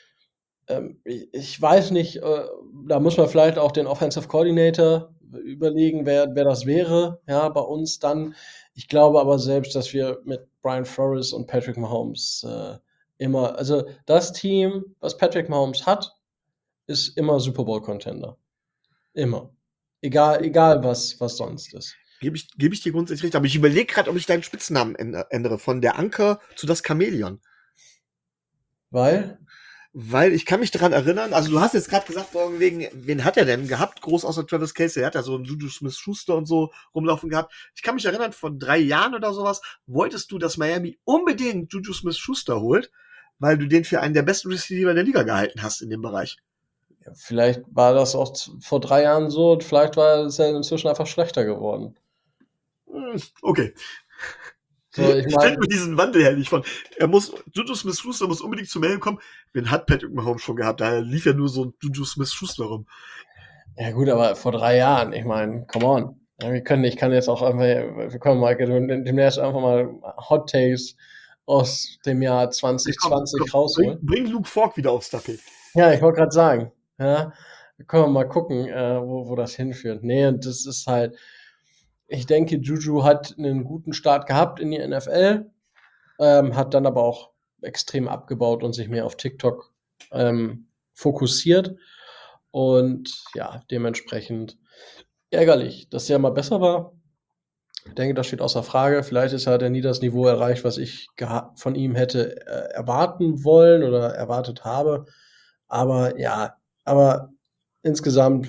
ich weiß nicht, da muss man vielleicht auch den Offensive Coordinator überlegen, wer das wäre, ja, bei uns dann. Ich glaube aber selbst, dass wir mit Brian Flores und Patrick Mahomes immer, also das Team, was Patrick Mahomes hat, ist immer Super Bowl Contender. Immer. Egal was sonst ist. Gebe ich dir grundsätzlich recht. Aber ich überlege gerade, ob ich deinen Spitznamen ändere. Von der Anker zu das Chamäleon. Weil, Weil ich kann mich daran erinnern, also du hast jetzt gerade gesagt, von wegen, wen hat er denn gehabt? Groß außer Travis Kelce. Er hat ja so einen Juju Smith-Schuster und so rumlaufen gehabt. Ich kann mich erinnern, vor 3 Jahren oder sowas, wolltest du, dass Miami unbedingt Juju Smith-Schuster holt, weil du den für einen der besten Receiver der Liga gehalten hast in dem Bereich. vielleicht war das auch vor 3 Jahren so, vielleicht war es ja inzwischen einfach schlechter geworden. Okay. So, ich Ich stelle meine, mir diesen Wandel her nicht von. Juju Smith-Schuster muss unbedingt zu Mail kommen. Wen hat Patrick Mahomes schon gehabt? Da lief ja nur so ein Juju Smith-Schuster rum. ja gut, aber vor 3 Jahren, ich meine, come on. Ja, ich kann jetzt auch einfach, wir können mal demnächst einfach mal Hot Takes aus dem Jahr Ja, komm, 2020 komm, bring, rausholen. bring Luke Falk wieder aufs Tapet. Ja, ich wollte gerade sagen, ja, können wir mal gucken, wo das hinführt. Nee, und das ist halt, ich denke, Juju hat einen guten Start gehabt in die NFL, hat dann aber auch extrem abgebaut und sich mehr auf TikTok fokussiert. Und ja, dementsprechend ärgerlich, dass er mal besser war. Ich denke, das steht außer Frage. Vielleicht hat er nie das Niveau erreicht, was ich von ihm hätte erwarten wollen oder erwartet habe. Aber ja, aber insgesamt,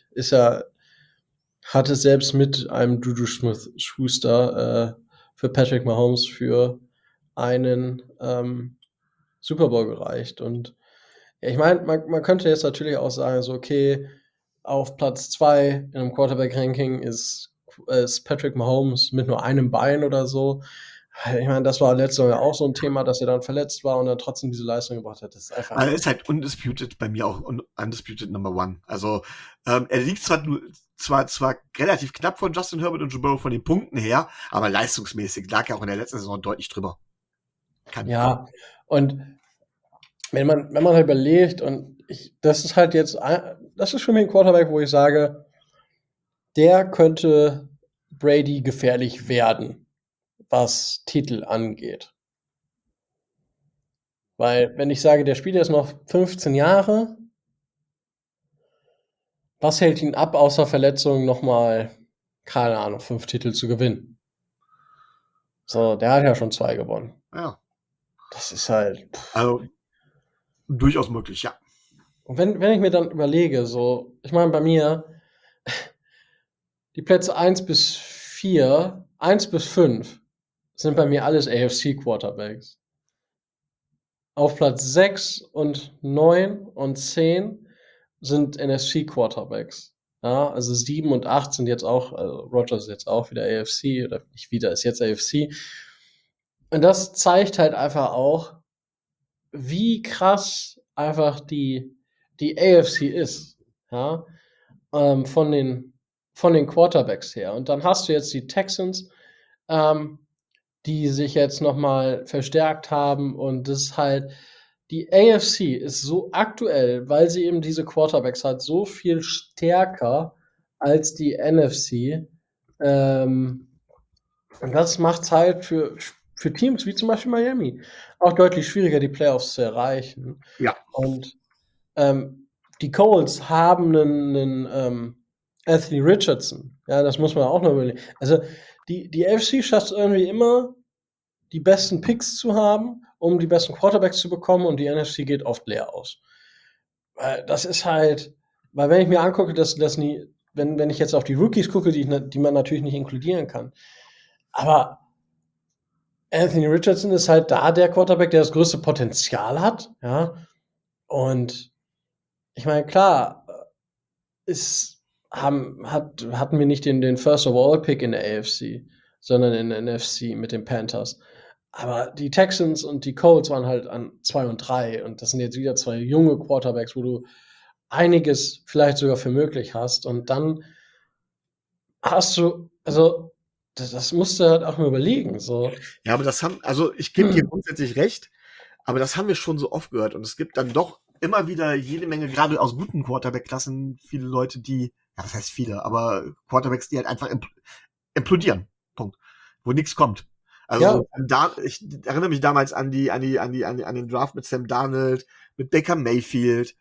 hat es selbst mit einem Juju Smith-Schuster für Patrick Mahomes für einen Super Bowl gereicht. Und ja, ich meine, man könnte jetzt natürlich auch sagen, so, okay, auf Platz 2 in einem Quarterback-Ranking ist Patrick Mahomes mit nur einem Bein oder so. Ich meine, das war letztes Jahr auch so ein Thema, dass er dann verletzt war und dann trotzdem diese Leistung gebracht hat. Das ist einfach. Er ist halt undisputed bei mir auch undisputed Number One. Also er liegt zwar relativ knapp von Justin Herbert und Joe Burrow von den Punkten her, aber leistungsmäßig lag er auch in der letzten Saison deutlich drüber. Keine Frage. Ja, und wenn man halt überlegt, das ist halt das ist für mich ein Quarterback, wo ich sage, der könnte Brady gefährlich werden, was Titel angeht. Weil, wenn ich sage, der spielt jetzt noch 15 Jahre, was hält ihn ab, außer Verletzungen nochmal, keine Ahnung, 5 Titel zu gewinnen? So, der hat ja schon 2 gewonnen. Ja. Das ist halt. Also durchaus möglich, ja. Und wenn ich mir dann überlege, so, ich meine, bei mir, die Plätze 1 bis 4, 1 bis 5 sind bei mir alles AFC-Quarterbacks. Auf Platz 6 und 9 und 10 sind NFC-Quarterbacks. Ja, also 7 und 8 sind jetzt auch, also Rogers ist jetzt auch wieder AFC, oder nicht wieder, ist jetzt AFC. Und das zeigt halt einfach auch, wie krass einfach die AFC ist. Ja, von den Quarterbacks her. Und dann hast du jetzt die Texans, ähm, die sich jetzt nochmal verstärkt haben. Und das ist halt, die AFC ist so aktuell, weil sie eben diese Quarterbacks hat, so viel stärker als die NFC. Und das macht es halt für Teams wie zum Beispiel Miami auch deutlich schwieriger, die Playoffs zu erreichen. Ja. Und ähm, die Colts haben einen Anthony Richardson. Ja, das muss man auch noch überlegen. Also die AFC schafft es irgendwie immer, die besten Picks zu haben, um die besten Quarterbacks zu bekommen, und die NFC geht oft leer aus. Das ist halt, weil wenn ich mir angucke, wenn ich jetzt auf die Rookies gucke, die man natürlich nicht inkludieren kann, aber Anthony Richardson ist halt da der Quarterback, der das größte Potenzial hat, ja. Und ich meine, klar, hatten wir nicht den First Overall Pick in der AFC. sondern in der NFC mit den Panthers. Aber die Texans und die Colts waren halt an 2 und 3 und das sind jetzt wieder 2 junge Quarterbacks, wo du einiges vielleicht sogar für möglich hast. Und dann hast du, also das musst du halt auch mal überlegen. So. Ja, aber also ich gebe dir grundsätzlich recht, aber das haben wir schon so oft gehört. Und es gibt dann doch immer wieder jede Menge, gerade aus guten Quarterback-Klassen, viele Leute, die, ja, das heißt viele, aber Quarterbacks, die halt einfach implodieren. Punkt. Wo nichts kommt. Also ich erinnere mich damals an den Draft mit Sam Darnold, mit Baker Mayfield,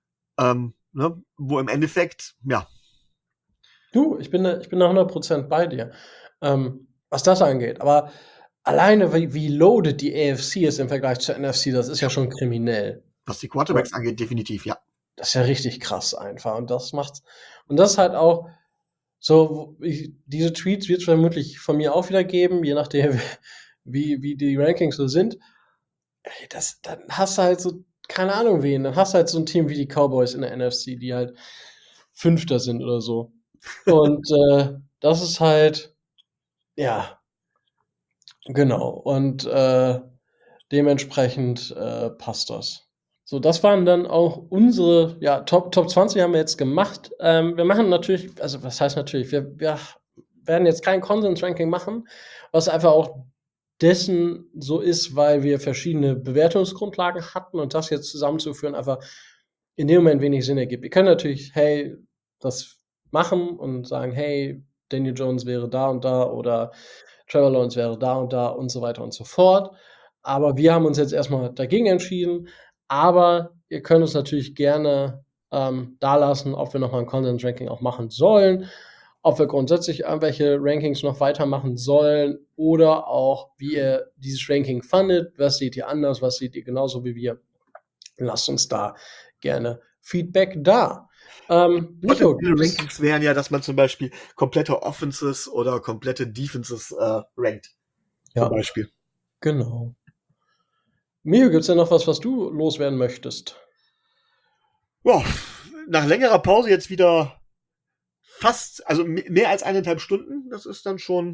ne, wo im Endeffekt, ja. Du, ich bin da 100% bei dir, was das angeht. Aber alleine, wie loaded die AFC ist im Vergleich zur NFC, das ist ja schon kriminell. Was die Quarterbacks angeht, definitiv, ja. Das ist ja richtig krass einfach. Und das macht's. Und das ist halt auch so, diese Tweets wird es vermutlich von mir auch wieder geben, je nachdem, wie die Rankings so sind. Ey, dann hast du halt so, keine Ahnung wen, dann hast du halt so ein Team wie die Cowboys in der NFC, die halt Fünfter sind oder so. Und das ist halt, ja, genau. Und dementsprechend passt das. So, das waren dann auch unsere, ja, Top 20 haben wir jetzt gemacht. Wir machen natürlich, also was heißt natürlich, wir werden jetzt kein Konsens-Ranking machen, was einfach auch dessen so ist, weil wir verschiedene Bewertungsgrundlagen hatten und das jetzt zusammenzuführen einfach in dem Moment wenig Sinn ergibt. Wir können natürlich, hey, das machen und sagen, hey, Daniel Jones wäre da und da oder Trevor Lawrence wäre da und so weiter und so fort. Aber wir haben uns jetzt erstmal dagegen entschieden. Aber ihr könnt uns natürlich gerne da lassen, ob wir nochmal ein Konsens-Ranking auch machen sollen, ob wir grundsätzlich irgendwelche Rankings noch weitermachen sollen oder auch, wie ihr dieses Ranking fandet. Was seht ihr anders? Was seht ihr genauso wie wir? Lasst uns da gerne Feedback da. Nico, viele Rankings wären ja, dass man zum Beispiel komplette Offenses oder komplette Defenses rankt. Ja, zum Beispiel. Genau. Mio, gibt es denn noch was du loswerden möchtest? Boah, nach längerer Pause jetzt wieder fast, also mehr als 1,5 Stunden. Das ist dann schon.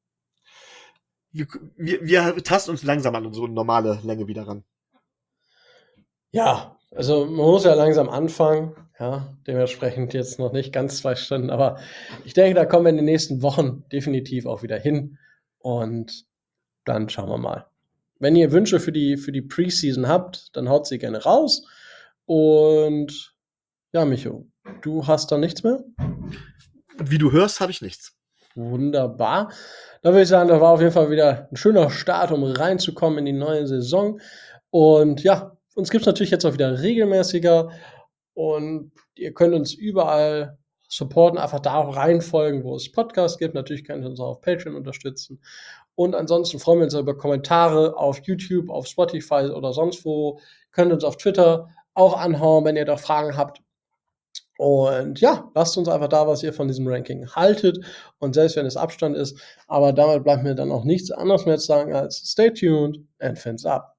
Wir tasten uns langsam an unsere normale Länge wieder ran. Ja, also man muss ja langsam anfangen. Ja, dementsprechend jetzt noch nicht ganz 2 Stunden, aber ich denke, da kommen wir in den nächsten Wochen definitiv auch wieder hin. Und dann schauen wir mal. Wenn ihr Wünsche für die Preseason habt, dann haut sie gerne raus. Und ja, Micho, du hast da nichts mehr? Wie du hörst, habe ich nichts. Wunderbar. Dann würde ich sagen, das war auf jeden Fall wieder ein schöner Start, um reinzukommen in die neue Saison. Und ja, uns gibt es natürlich jetzt auch wieder regelmäßiger. Und ihr könnt uns überall supporten, einfach da auch reinfolgen, wo es Podcasts gibt. Natürlich könnt ihr uns auch auf Patreon unterstützen. Und ansonsten freuen wir uns über Kommentare auf YouTube, auf Spotify oder sonst wo. Ihr könnt uns auf Twitter auch anhauen, wenn ihr da Fragen habt. Und ja, lasst uns einfach da, was ihr von diesem Ranking haltet. Und selbst wenn es Abstand ist, aber damit bleibt mir dann auch nichts anderes mehr zu sagen als stay tuned and fins up.